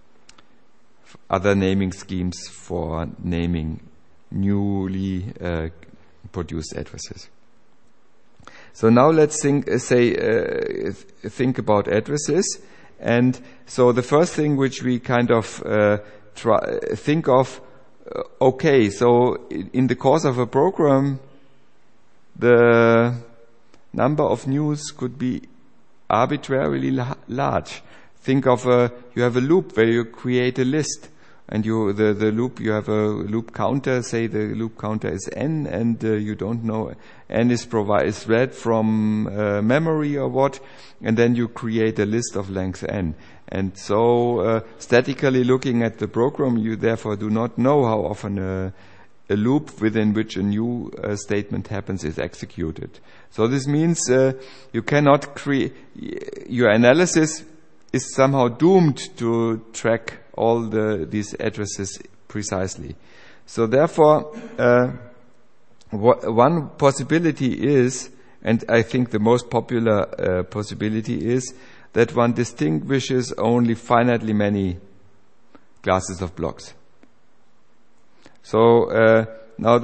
naming newly produced addresses. So now let's think about addresses. And so the first thing which we kind of think of, okay, so in the course of a program, the number of news could be arbitrarily large. Think of you have a loop where you create a list, and the loop, you have a loop counter. Say the loop counter is n, and you don't know n is read from memory or what, and then you create a list of length n. And so statically looking at the program, you therefore do not know how often a loop within which a new statement happens is executed. So this means you cannot create, your analysis is somehow doomed to track all these addresses precisely. So therefore, one possibility is, and I think the most popular possibility is, that one distinguishes only finitely many classes of blocks. So now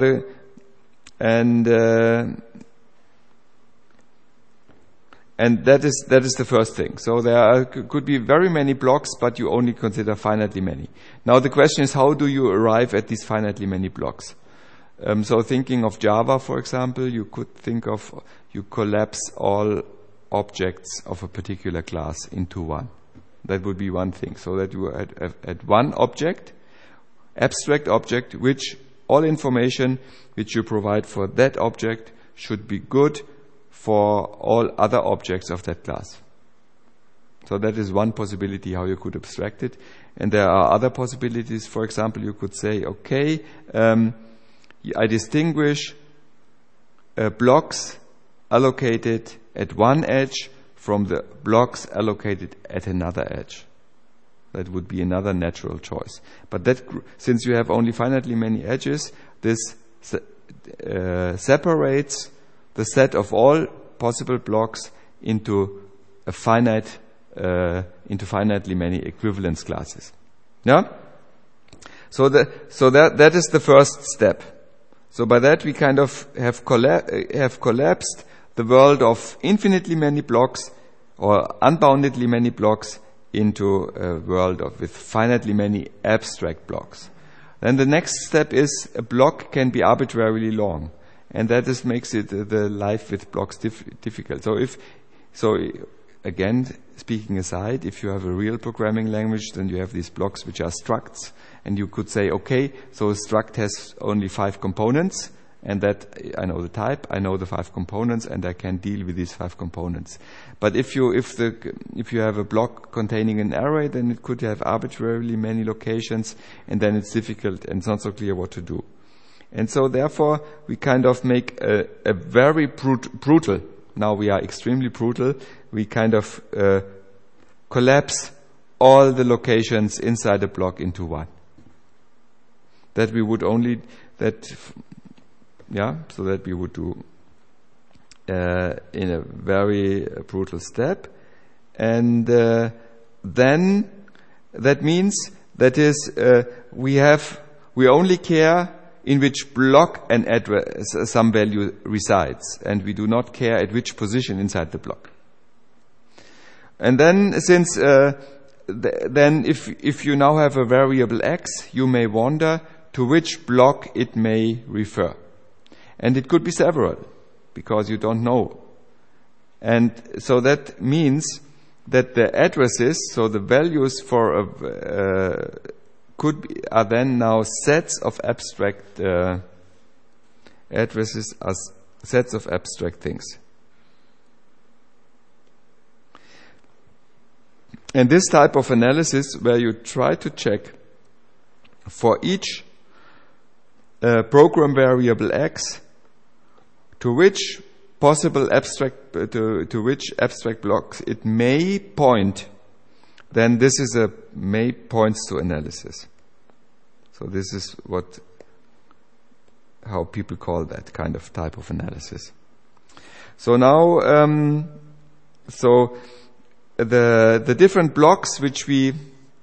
and that is the first thing. So there could be very many blocks, but you only consider finitely many. Now the question is, how do you arrive at these finitely many blocks? So thinking of Java, for example, you could think of, you collapse all objects of a particular class into one. That would be one thing. So that you had one object, abstract object, which all information which you provide for that object should be good for all other objects of that class. So that is one possibility how you could abstract it. And there are other possibilities. For example, you could say, okay, I distinguish blocks allocated at one edge from the blocks allocated at another edge. That would be another natural choice. But that, since you have only finitely many edges, this separates the set of all possible blocks into finitely many equivalence classes. Yeah? So that is the first step. So by that we kind of have collapsed the world of infinitely many blocks or unboundedly many blocks into a world with finitely many abstract blocks. Then the next step is a block can be arbitrarily long, and that just makes it the life with blocks difficult. So again, speaking aside, if you have a real programming language, then you have these blocks which are structs, and you could say, okay, so a struct has only 5 components, and that I know the type, I know the 5 components, and I can deal with these 5 components. But if you have a block containing an array, then it could have arbitrarily many locations, and then it's difficult and it's not so clear what to do. And so therefore we kind of make a very brutal. Now we are extremely brutal. We kind of collapse all the locations inside a block into one. So that we would do in a very brutal step. And then that means that is we only care in which block an address some value resides, and we do not care at which position inside the block. And then since then if you now have a variable x, you may wonder to which block it may refer. And it could be several, because you don't know. And so that means that the addresses, so the values for are then now sets of abstract addresses as sets of abstract things. And this type of analysis, where you try to check for each program variable x to which possible abstract to which abstract blocks it may point, then this is a may points to analysis. So this is how people call that kind of type of analysis. So now, the different blocks which we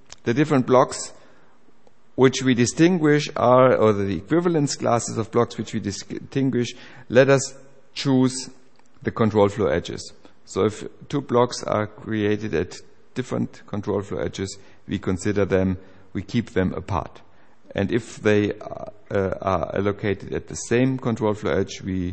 distinguish are, or the equivalence classes of blocks which we distinguish, let us choose the control flow edges. So if 2 blocks are created at different control flow edges, we keep them apart. And if they are allocated at the same control flow edge, we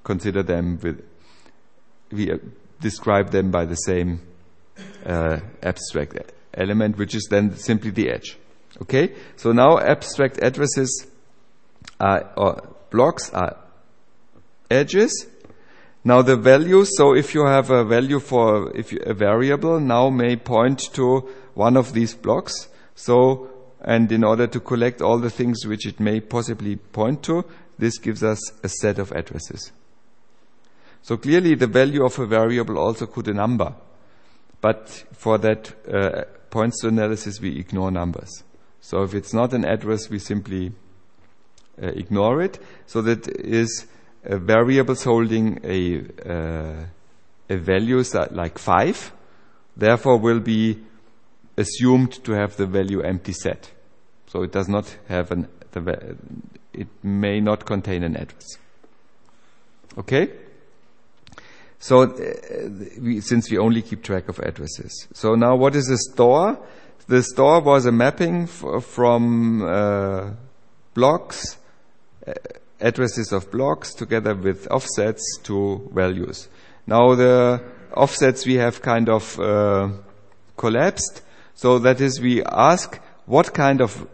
describe them by the same abstract element, which is then simply the edge. Okay? So now abstract addresses or blocks are edges. Now the values, so if you have a value a variable now may point to one of these blocks. So, and in order to collect all the things which it may possibly point to, this gives us a set of addresses. So clearly the value of a variable also could be a number. But for that points to analysis, we ignore numbers. So if it's not an address, we simply ignore it. So that is variables holding a value like 5, therefore will be assumed to have the value empty set. So it does not have it may not contain an address. Okay? So since we only keep track of addresses. So now what is a store? The store was a mapping from blocks, addresses of blocks together with offsets to values. Now the offsets we have kind of collapsed. So that is, we ask what kind of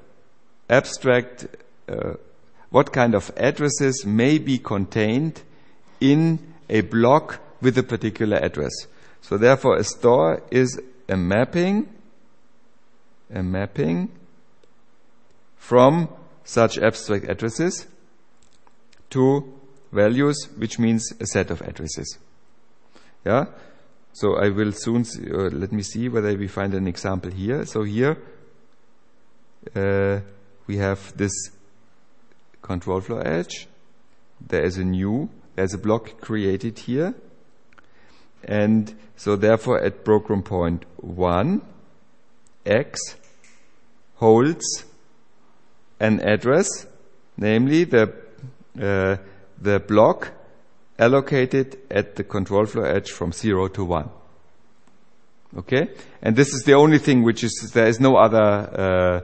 what kind of addresses may be contained in a block with a particular address. So therefore a store is a mapping from such abstract addresses to values, which means a set of addresses. Yeah. So I will soon let me see whether we find an example here. So here we have this control flow edge. There's a block created here. And so therefore at program point 1, X holds an address, namely the block allocated at the control flow edge from 0 to 1. Okay? And this is the only thing there is no other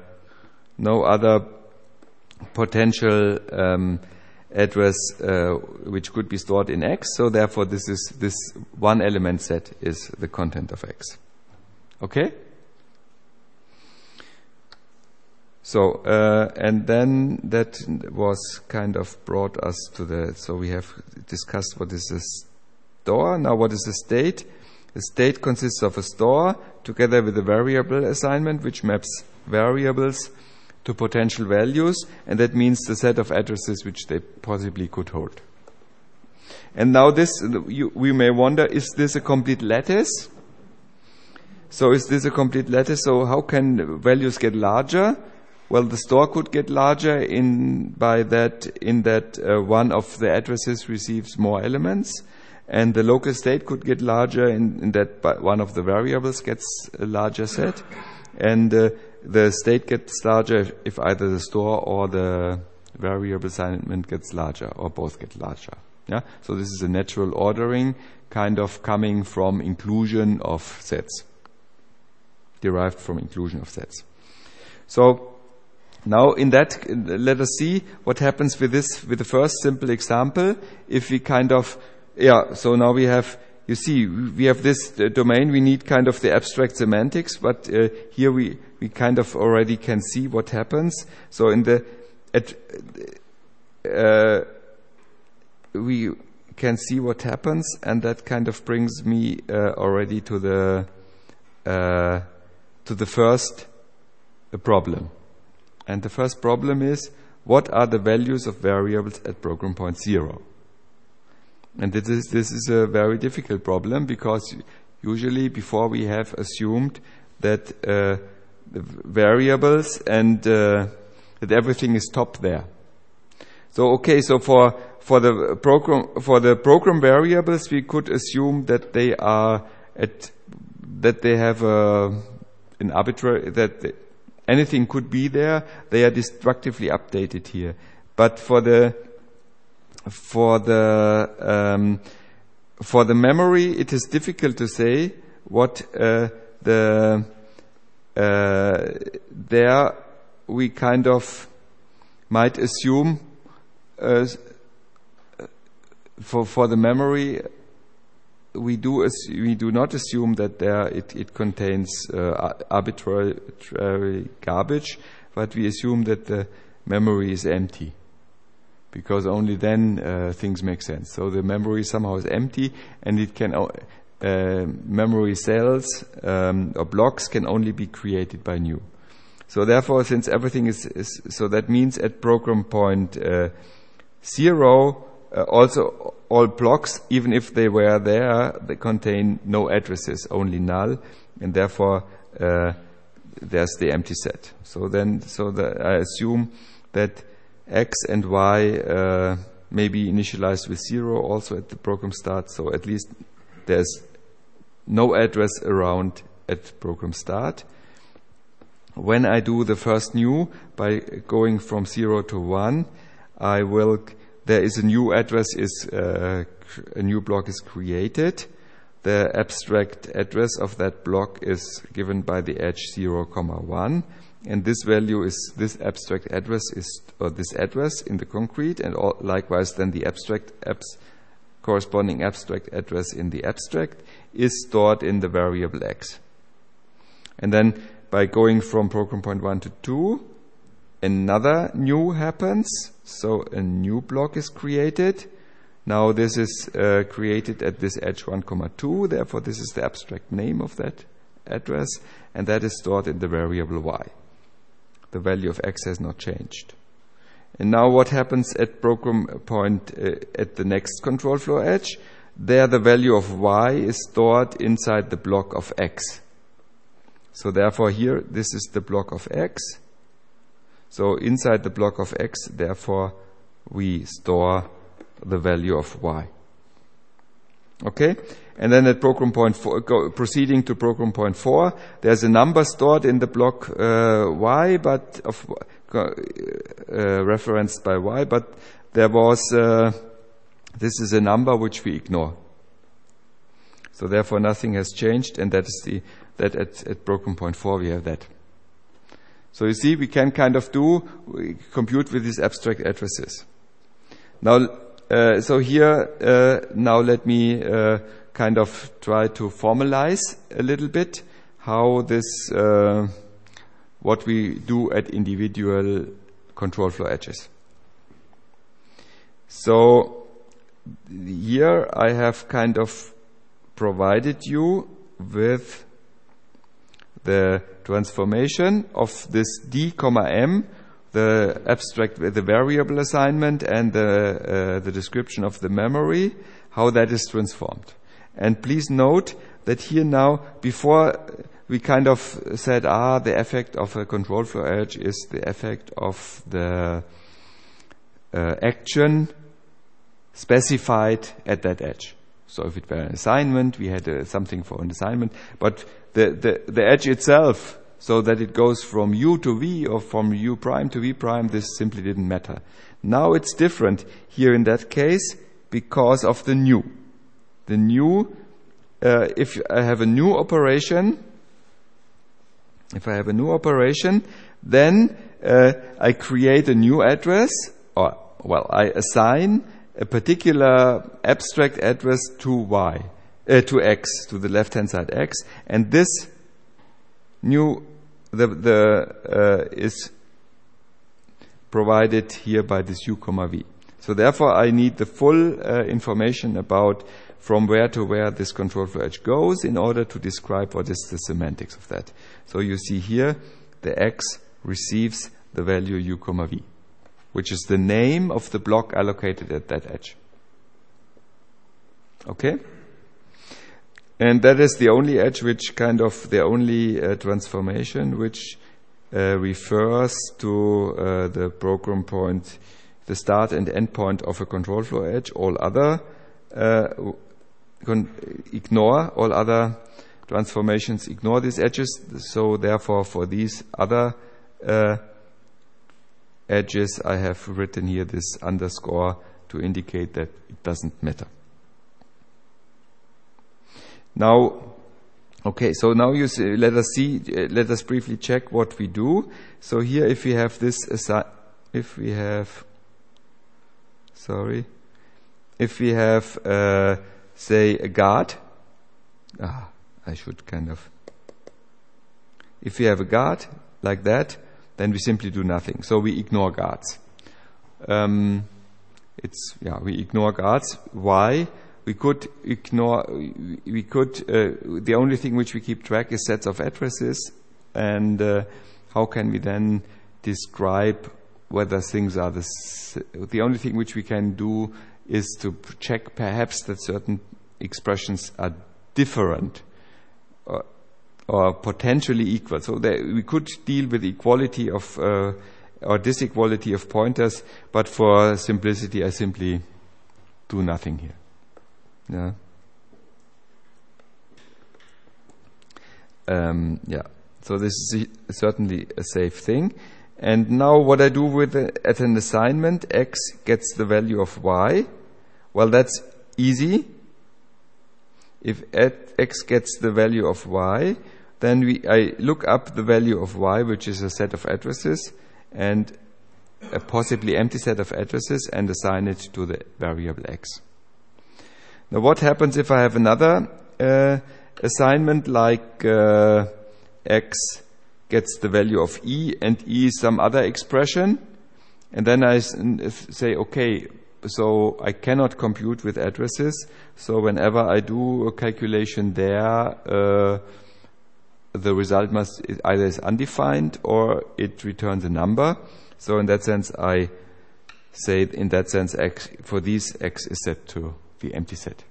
potential address which could be stored in X. So therefore this one element set is the content of X. Okay? So, and then that was kind of brought us to so we have discussed what is a store. Now what is a state? A state consists of a store together with a variable assignment which maps variables to potential values, and that means the set of addresses which they possibly could hold. And now we may wonder, is this a complete lattice? So is this a complete lattice? So how can values get larger? Well, the store could get larger in that one of the addresses receives more elements, and the local state could get larger in that one of the variables gets a larger set, and the state gets larger if either the store or the variable assignment gets larger, or both get larger. Yeah. So this is a natural ordering kind of coming from inclusion of sets, derived from inclusion of sets. So now in that, let us see what happens with the first simple example. If we so now we have, you see, we have this domain, we need kind of the abstract semantics, but here we kind of already can see what happens. So we can see what happens, and that kind of brings me already to the first problem. And the first problem is, what are the values of variables at program point 0? And this is a very difficult problem, because usually before we have assumed that the variables and that everything is top there. So okay, so for the program variables, we could assume that they have an arbitrary, that anything could be there. They are destructively updated here. But for the memory, it is difficult to say what there we kind of might assume for the memory. We do not assume that it contains arbitrary garbage, but we assume that the memory is empty, because only then things make sense. So the memory somehow is empty, and it can memory cells or blocks can only be created by new. So therefore, since everything is so that means at program point 0, also all blocks, even if they were there, they contain no addresses, only null, and therefore there's the empty set. So I assume that X and Y may be initialized with 0 also at the program start. So at least there's no address around at program start. When I do the first new by going from 0 to 1, there is a new address, a new block is created. The abstract address of that block is given by the edge 0, 1, and this abstract address or this address in the concrete, and likewise then the corresponding abstract address in the abstract is stored in the variable X. And then by going from program point 1 to 2, another new happens. So a new block is created, Now this is created at this edge 1,2, therefore this is the abstract name of that address, and that is stored in the variable y. The value of x has not changed. And now what happens at program point at the next control flow edge? There the value of y is stored inside the block of x. So therefore here this is the block of x. So inside the block of x, therefore we store the value of y. Okay? And then at program point 4, proceeding to program point 4, there's a number stored in the block y, but of referenced by y, but there was this is a number which we ignore. So therefore nothing has changed, and that is that at program point 4 we have that. So you see, we can kind of compute with these abstract addresses. Now, so here, now let me kind of try to formalize a little bit how this, what we do at individual control flow edges. So here I have kind of provided you with the transformation of this d, m, the abstract, the variable assignment, and the description of the memory, how that is transformed. And please note that here now, before we kind of said, the effect of a control flow edge is the effect of the action specified at that edge. So if it were an assignment, we had something for an assignment, but the edge itself, so that it goes from u to v or from u prime to v prime, this simply didn't matter. Now it's different here in that case because of the new. The new, if I have a new operation, then I create a new address, I assign a particular abstract address to y, to x, to the left-hand side x, and this new is provided here by this u, v. So therefore I need the full information about from where to where this control flow edge goes in order to describe what is the semantics of that. So you see here the x receives the value u, v, which is the name of the block allocated at that edge. Okay? And that is the only edge which kind of, the only transformation which refers to the program point, the start and end point of a control flow edge. All other, ignore all other transformations, ignore these edges. So therefore for these other edges I have written here this underscore to indicate that it doesn't matter. Now, okay, so now you see, let us briefly check what we do. So here if we have this, if we have, say a guard, if we have a guard like that, then we simply do nothing. So we ignore guards. We ignore guards. Why? We could ignore, the only thing which we keep track is sets of addresses, and how can we then describe whether things are the only thing which we can do is to check perhaps that certain expressions are different or potentially equal. So we could deal with equality of or disequality of pointers, but for simplicity I simply do nothing here. Yeah. So this is certainly a safe thing. And now what I do with at an assignment, x gets the value of y. Well, that's easy. If x gets the value of y, then I look up the value of y, which is a set of addresses, and a possibly empty set of addresses, and assign it to the variable x. Now what happens if I have another assignment like x gets the value of e, and e is some other expression, and then I say, okay, so I cannot compute with addresses. So whenever I do a calculation there, the result either is undefined or it returns a number. So in that sense, I say in that sense, X, for these X is set to the empty set.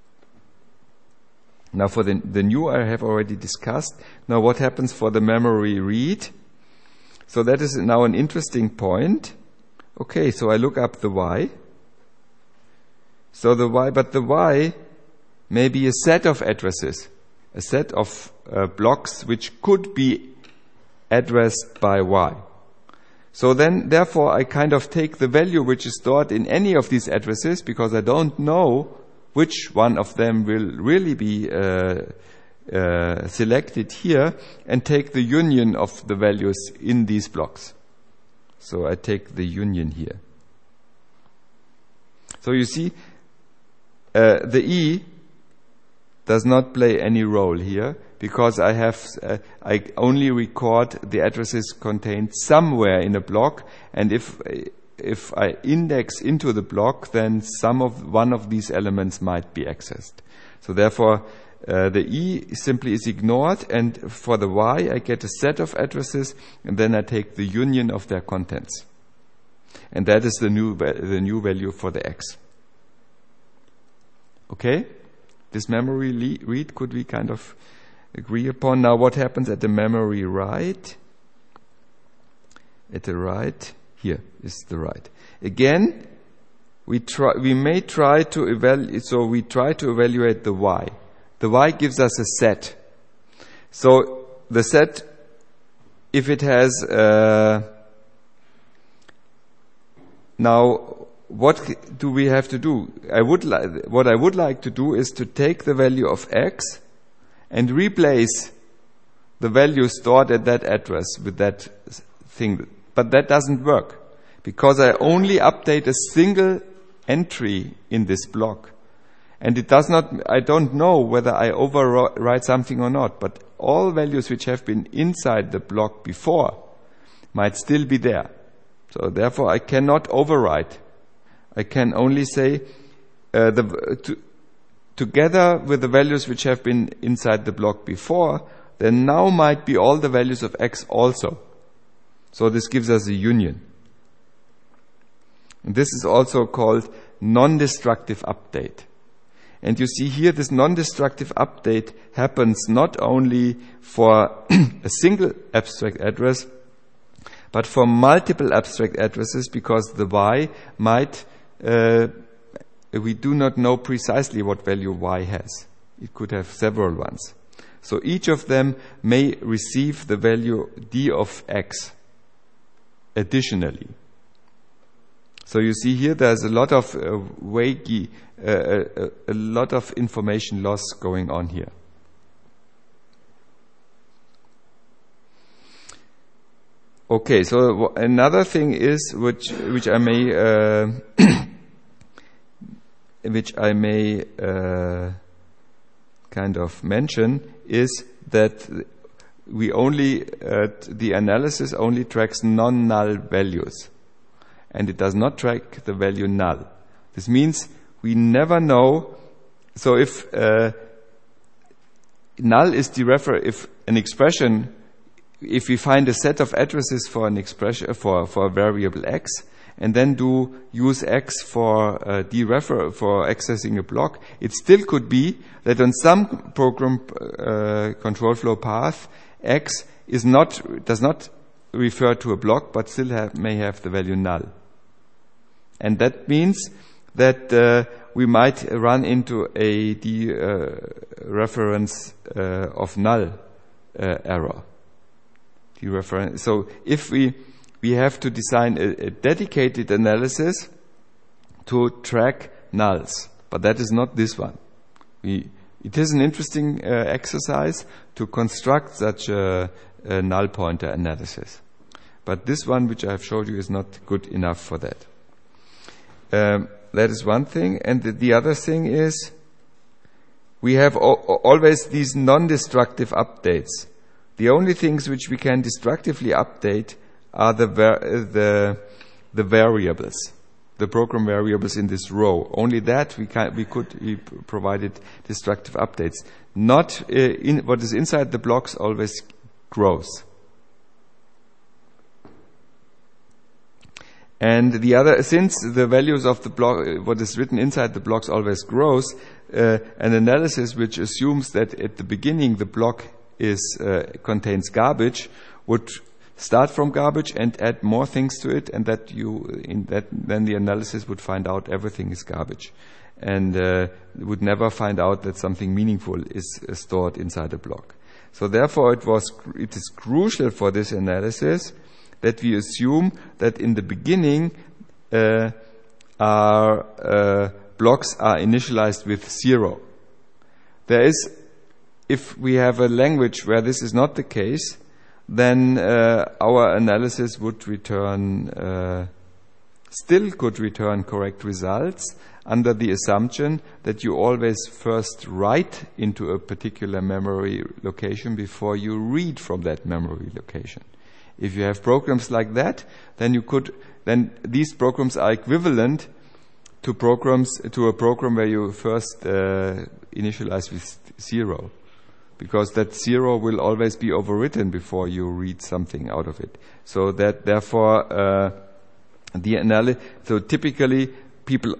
Now for the new I have already discussed. Now what happens for the memory read? So that is now an interesting point. Okay, so I look up the Y. So the Y, but the Y may be a set of addresses, a set of blocks which could be addressed by Y. So then, therefore, I kind of take the value which is stored in any of these addresses because I don't know which one of them will really be selected here, and take the union of the values in these blocks. So I take the union here. So you see, the E does not play any role here because I only record the addresses contained somewhere in a block, and if I index into the block, then one of these elements might be accessed. So therefore, the E simply is ignored, and for the Y, I get a set of addresses, and then I take the union of their contents. And that is the new value for the X. Okay? This memory read could we kind of agree upon. Now what happens at the memory write? At the write, here is the write. Again, we try to evaluate the Y. The Y gives us a set. So the set, if it has now, what do we have to do? What I would like to do is to take the value of X and replace the value stored at that address with that thing. But that doesn't work because I only update a single entry in this block. And I don't know whether I overwrite something or not, but all values which have been inside the block before might still be there. So therefore I cannot overwrite. I can only say together with the values which have been inside the block before, there now might be all the values of X also. So this gives us a union. And this is also called non-destructive update. And you see here this non-destructive update happens not only for a single abstract address, but for multiple abstract addresses, because the Y might, we do not know precisely what value Y has. It could have several ones. So each of them may receive the value D of X additionally. So you see here there's a lot of a lot of information loss going on here. Okay, so another thing is which I may kind of mention is that we only the analysis only tracks non-null values, and it does not track the value null. This means we never know. So if null is if an expression, if we find a set of addresses for an expression for a variable X, and then do use X for for accessing a block, it still could be that on some program control flow path, X does not refer to a block, but still may have the value null. And that means that we might run into a dereference of null error. So if we have to design a dedicated analysis to track nulls, but that is not this one. It is an interesting exercise to construct such a null pointer analysis, but this one which I have showed you is not good enough for that. That is one thing, and the other thing is we have always these non-destructive updates. The only things which we can destructively update are the variables. the program variables in this row. Only that we provided destructive updates. Not what is inside the blocks always grows. And the other, since the values of the block, what is written inside the blocks always grows, an analysis which assumes that at the beginning the block contains garbage would start from garbage and add more things to it, and then the analysis would find out everything is garbage, and would never find out that something meaningful is stored inside a block. So therefore, it is crucial for this analysis that we assume that in the beginning our blocks are initialized with 0. If we have a language where this is not the case, then our analysis would still could return correct results under the assumption that you always first write into a particular memory location before you read from that memory location. If you have programs like that, then these programs are equivalent to a program where you first initialize with 0. Because that 0 will always be overwritten before you read something out of it. So that therefore so typically people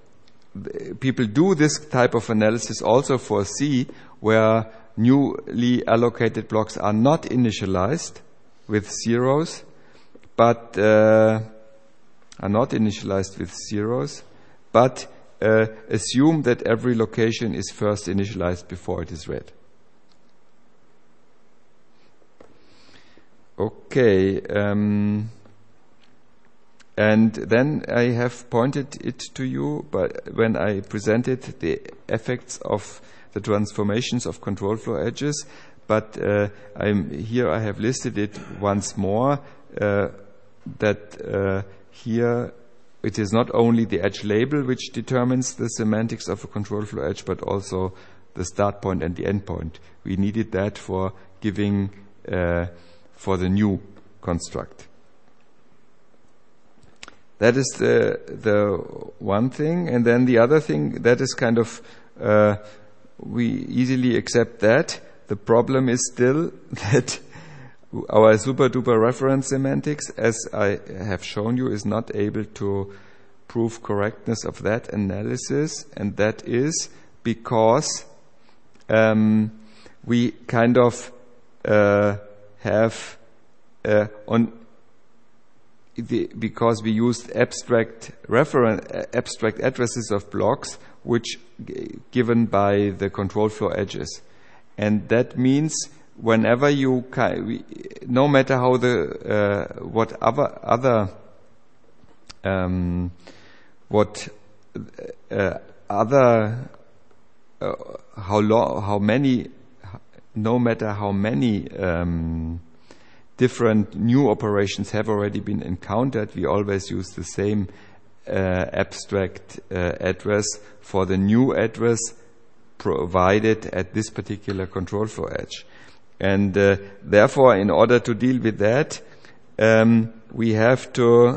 do this type of analysis also for C, where newly allocated blocks are not initialized with zeros, but assume that every location is first initialized before it is read. Okay, and then I have pointed it to you, but when I presented the effects of the transformations of control flow edges, but I have listed it once more, that here it is not only the edge label which determines the semantics of a control flow edge, but also the start point and the end point. We needed that for giving for the new construct. That is the one thing, and then the other thing that is kind of we easily accept that. The problem is still that our super duper reference semantics, as I have shown you, is not able to prove correctness of that analysis, and that is because we kind of because we used abstract addresses of blocks which given by the control flow edges, and that means whenever no matter how how many different new operations have already been encountered, we always use the same abstract address for the new address provided at this particular control flow edge. And therefore, in order to deal with that, we have to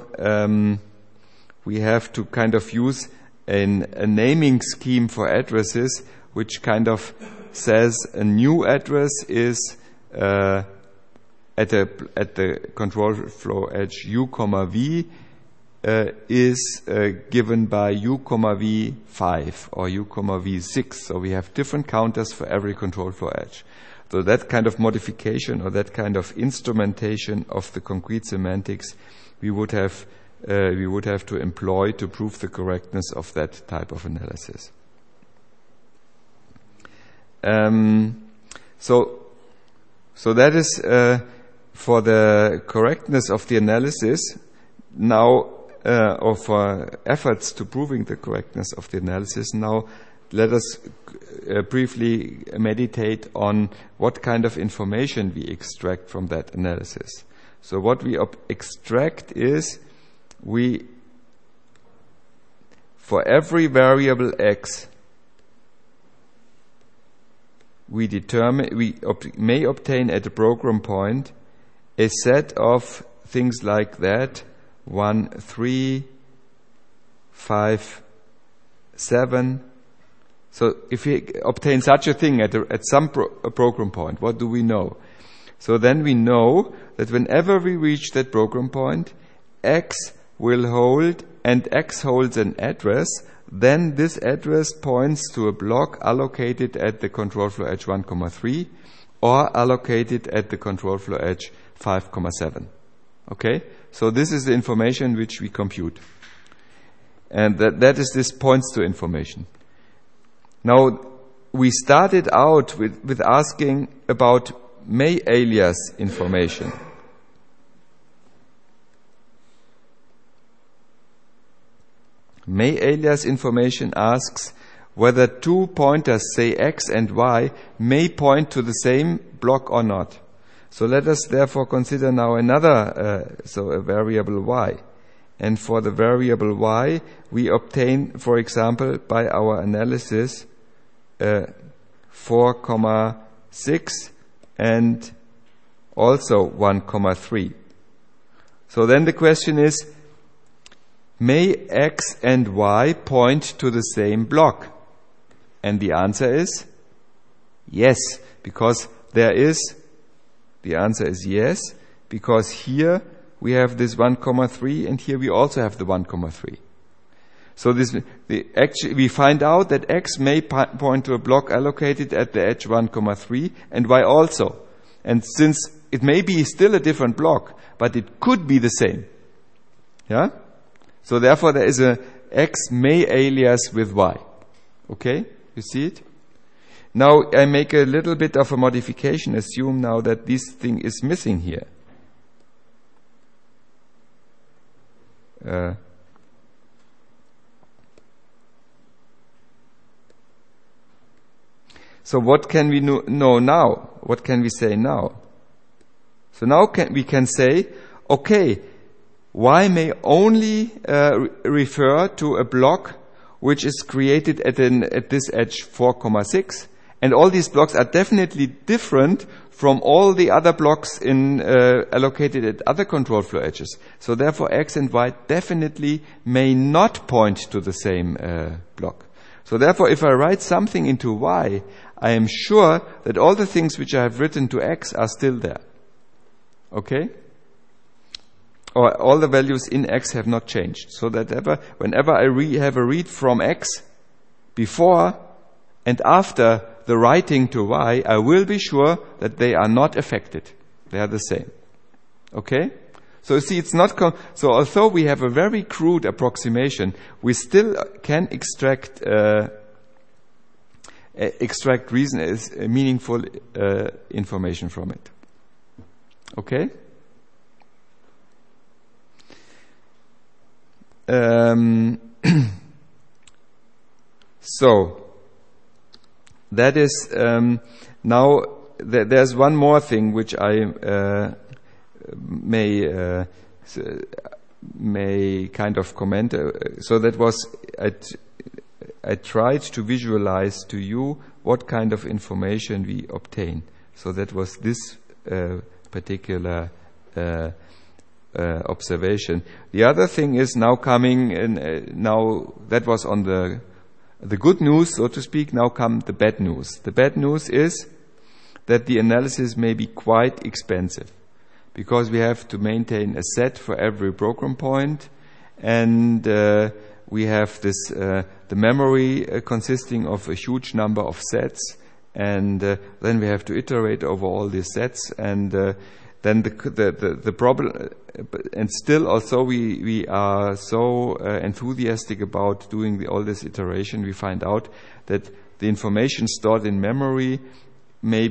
kind of use a naming scheme for addresses, which kind of says a new address is at the control flow edge u, v is given by u, v5 or u, v6. So we have different counters for every control flow edge. So that kind of modification or that kind of instrumentation of the concrete semantics we would have to employ to prove the correctness of that type of analysis. So that is for the correctness of the analysis now, or for efforts to proving the correctness of the analysis. Now let us briefly meditate on what kind of information we extract from that analysis. So what we extract is for every variable x, we may obtain at a program point a set of things like that: 1, 3, 5, 7. So if we obtain such a thing at some program point, what do we know? So then we know that whenever we reach that program point, X will hold and X holds an address, then this address points to a block allocated at the control flow edge 1,3 or allocated at the control flow edge 5,7. Okay? So this is the information which we compute. And that is this points to information. Now, we started out with asking about May alias information. May alias information asks whether two pointers, say X and Y, may point to the same block or not. So let us therefore consider now another, a variable Y. And for the variable Y, we obtain, for example, by our analysis, 4,6 and also 1,3. So then the question is, may X and Y point to the same block? And the answer is yes, because the answer is yes, because here we have this 1,3 and here we also have the 1,3. So we find out that X may point to a block allocated at the edge 1,3 and Y also. And since it may be still a different block, but it could be the same. Yeah? So therefore there is a X may alias with Y. Okay? You see it? Now I make a little bit of a modification. Assume now that this thing is missing here. So what can we know now? What can we say now? So now we can say, okay, Y may only refer to a block which is created at this edge 4,6, and all these blocks are definitely different from all the other blocks allocated at other control flow edges. So therefore X and Y definitely may not point to the same block. So therefore if I write something into Y, I am sure that all the things which I have written to X are still there. Okay? Or all the values in X have not changed. So that whenever I have a read from X, before and after the writing to Y, I will be sure that they are not affected. They are the same. Okay? So you see, it's not so although we have a very crude approximation, we still can extract meaningful information from it. Okay? So that is now there's one more thing which I may kind of comment. So that was I tried to visualize to you what kind of information we obtain. So that was this particular observation. The other thing is now coming, now that was on the good news, so to speak. Now come the bad news. The bad news is that the analysis may be quite expensive, because we have to maintain a set for every program point, and we have this the memory consisting of a huge number of sets, and then we have to iterate over all these sets, and then the problem, and still also we are so enthusiastic about doing all this iteration, we find out that the information stored in memory may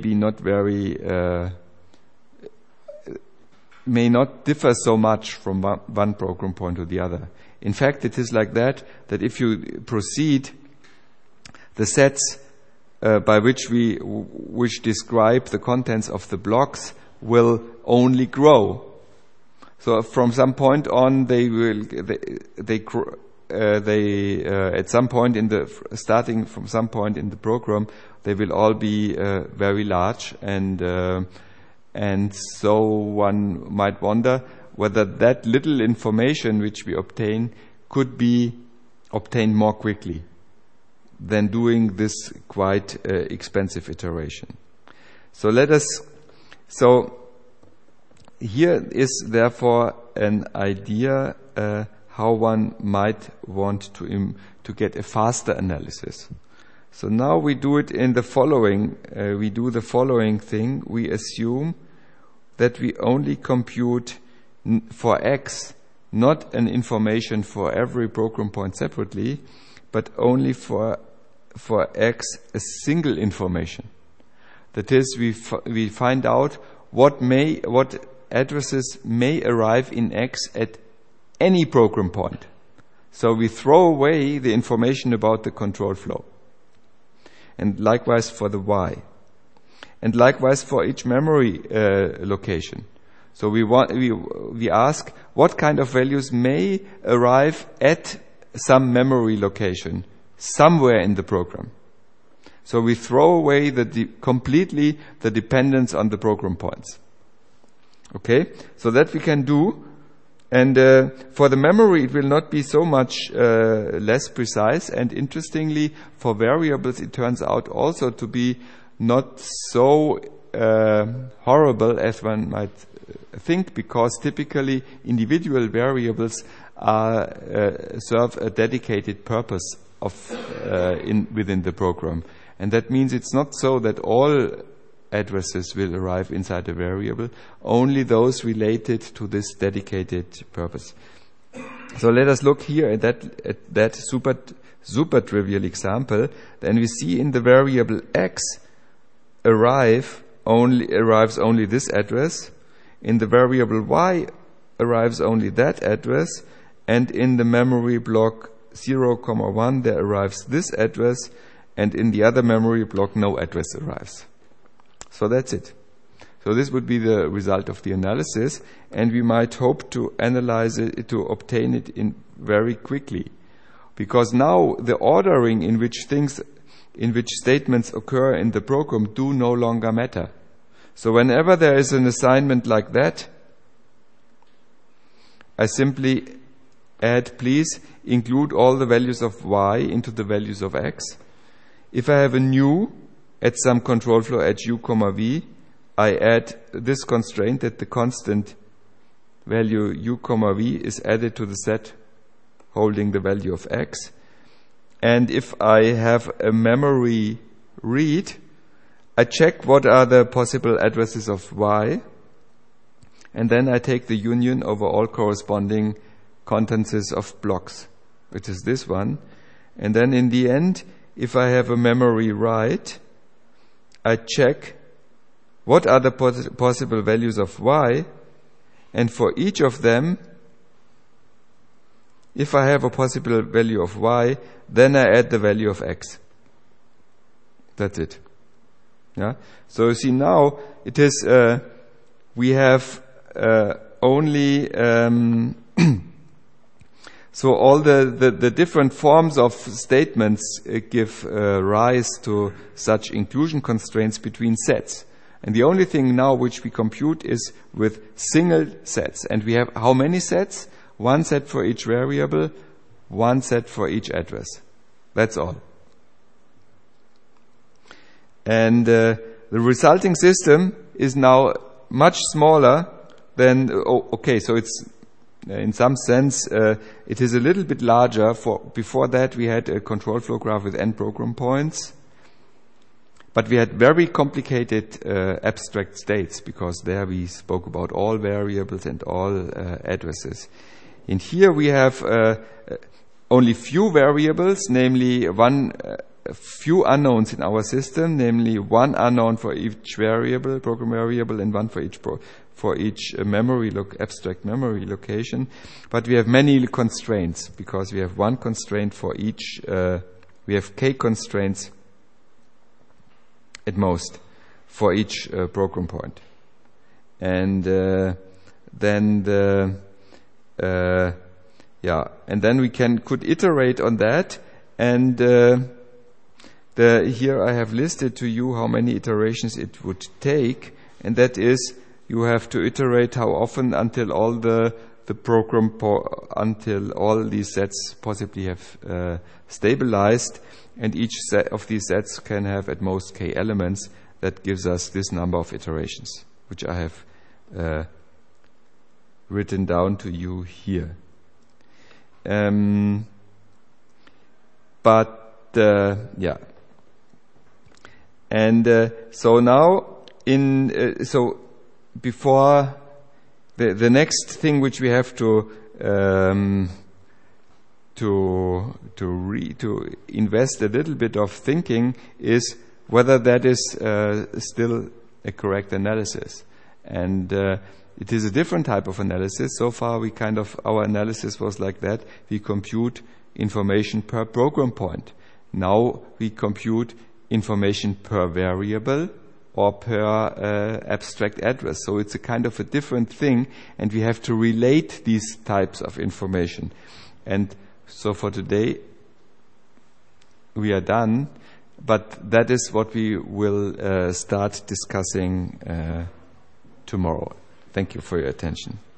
not differ so much from one program point to the other. In fact, it is like that if you proceed, the sets by which describe the contents of the blocks will only grow. So from some point on, they at some point starting from some point in the program, they will all be very large, and so one might wonder whether that little information which we obtain could be obtained more quickly than doing this quite expensive iteration. So here is therefore an idea how one might want to get a faster analysis. So now we do it in the following. We do the following thing. We assume that we only compute for x not an information for every program point separately, but only for x a single information. That is, we find out what addresses may arrive in x at any program point. So we throw away the information about the control flow. And likewise for the y. And likewise for each memory location. So we ask what kind of values may arrive at some memory location somewhere in the program. So we throw away completely the dependence on the program points. Okay, so that we can do. And for the memory, it will not be so much less precise. And interestingly, for variables, it turns out also to be not so horrible as one might think, because typically individual variables serve a dedicated purpose within the program. And that means it's not so that all addresses will arrive inside a variable, only those related to this dedicated purpose. So let us look here at that super trivial example. Then we see in the variable x arrives only this address. In the variable y arrives only that address, and in the memory block 0,1 there arrives this address, and in the other memory block no address arrives. So that's it. So this would be the result of the analysis, and we might hope to analyze it, to obtain it in very quickly. Because now the ordering in which statements occur in the program do no longer matter. So whenever there is an assignment like that, I simply add, please include all the values of y into the values of x. If I have a new at some control flow at u, v, I add this constraint that the constant value u, v is added to the set holding the value of x. And if I have a memory read, I check what are the possible addresses of y, and then I take the union over all corresponding contents of blocks, which is this one. And then in the end, if I have a memory write, I check what are the possible values of y, and for each of them, if I have a possible value of y, then I add the value of x. That's it. Yeah. So you see now it is we have only so all the different forms of statements give rise to such inclusion constraints between sets. And the only thing now which we compute is with single sets. And we have how many sets? One set for each variable, one set for each address. That's all. And the resulting system is now much smaller than, so it's in some sense, it is a little bit larger. Before that we had a control flow graph with n program points. But we had very complicated abstract states, because there we spoke about all variables and all addresses. And here we have only few variables, namely few unknowns in our system, namely one unknown for each variable, program variable, and one for each abstract memory location. But we have many constraints, because we have one constraint for each. We have k constraints at most for each program point, and then then we could iterate on that, and here I have listed to you how many iterations it would take, and that is, you have to iterate how often until all the the program until all these sets possibly have stabilized, and each set of these sets can have at most k elements. That gives us this number of iterations, which I have written down to you here. Yeah. And so now, so before the next thing which we have to invest a little bit of thinking is whether that is still a correct analysis. And it is a different type of analysis. So far, our analysis was like that. We compute information per program point. Now we compute information per variable or per abstract address. So it's a kind of a different thing, and we have to relate these types of information. And so for today, we are done, but that is what we will start discussing tomorrow. Thank you for your attention.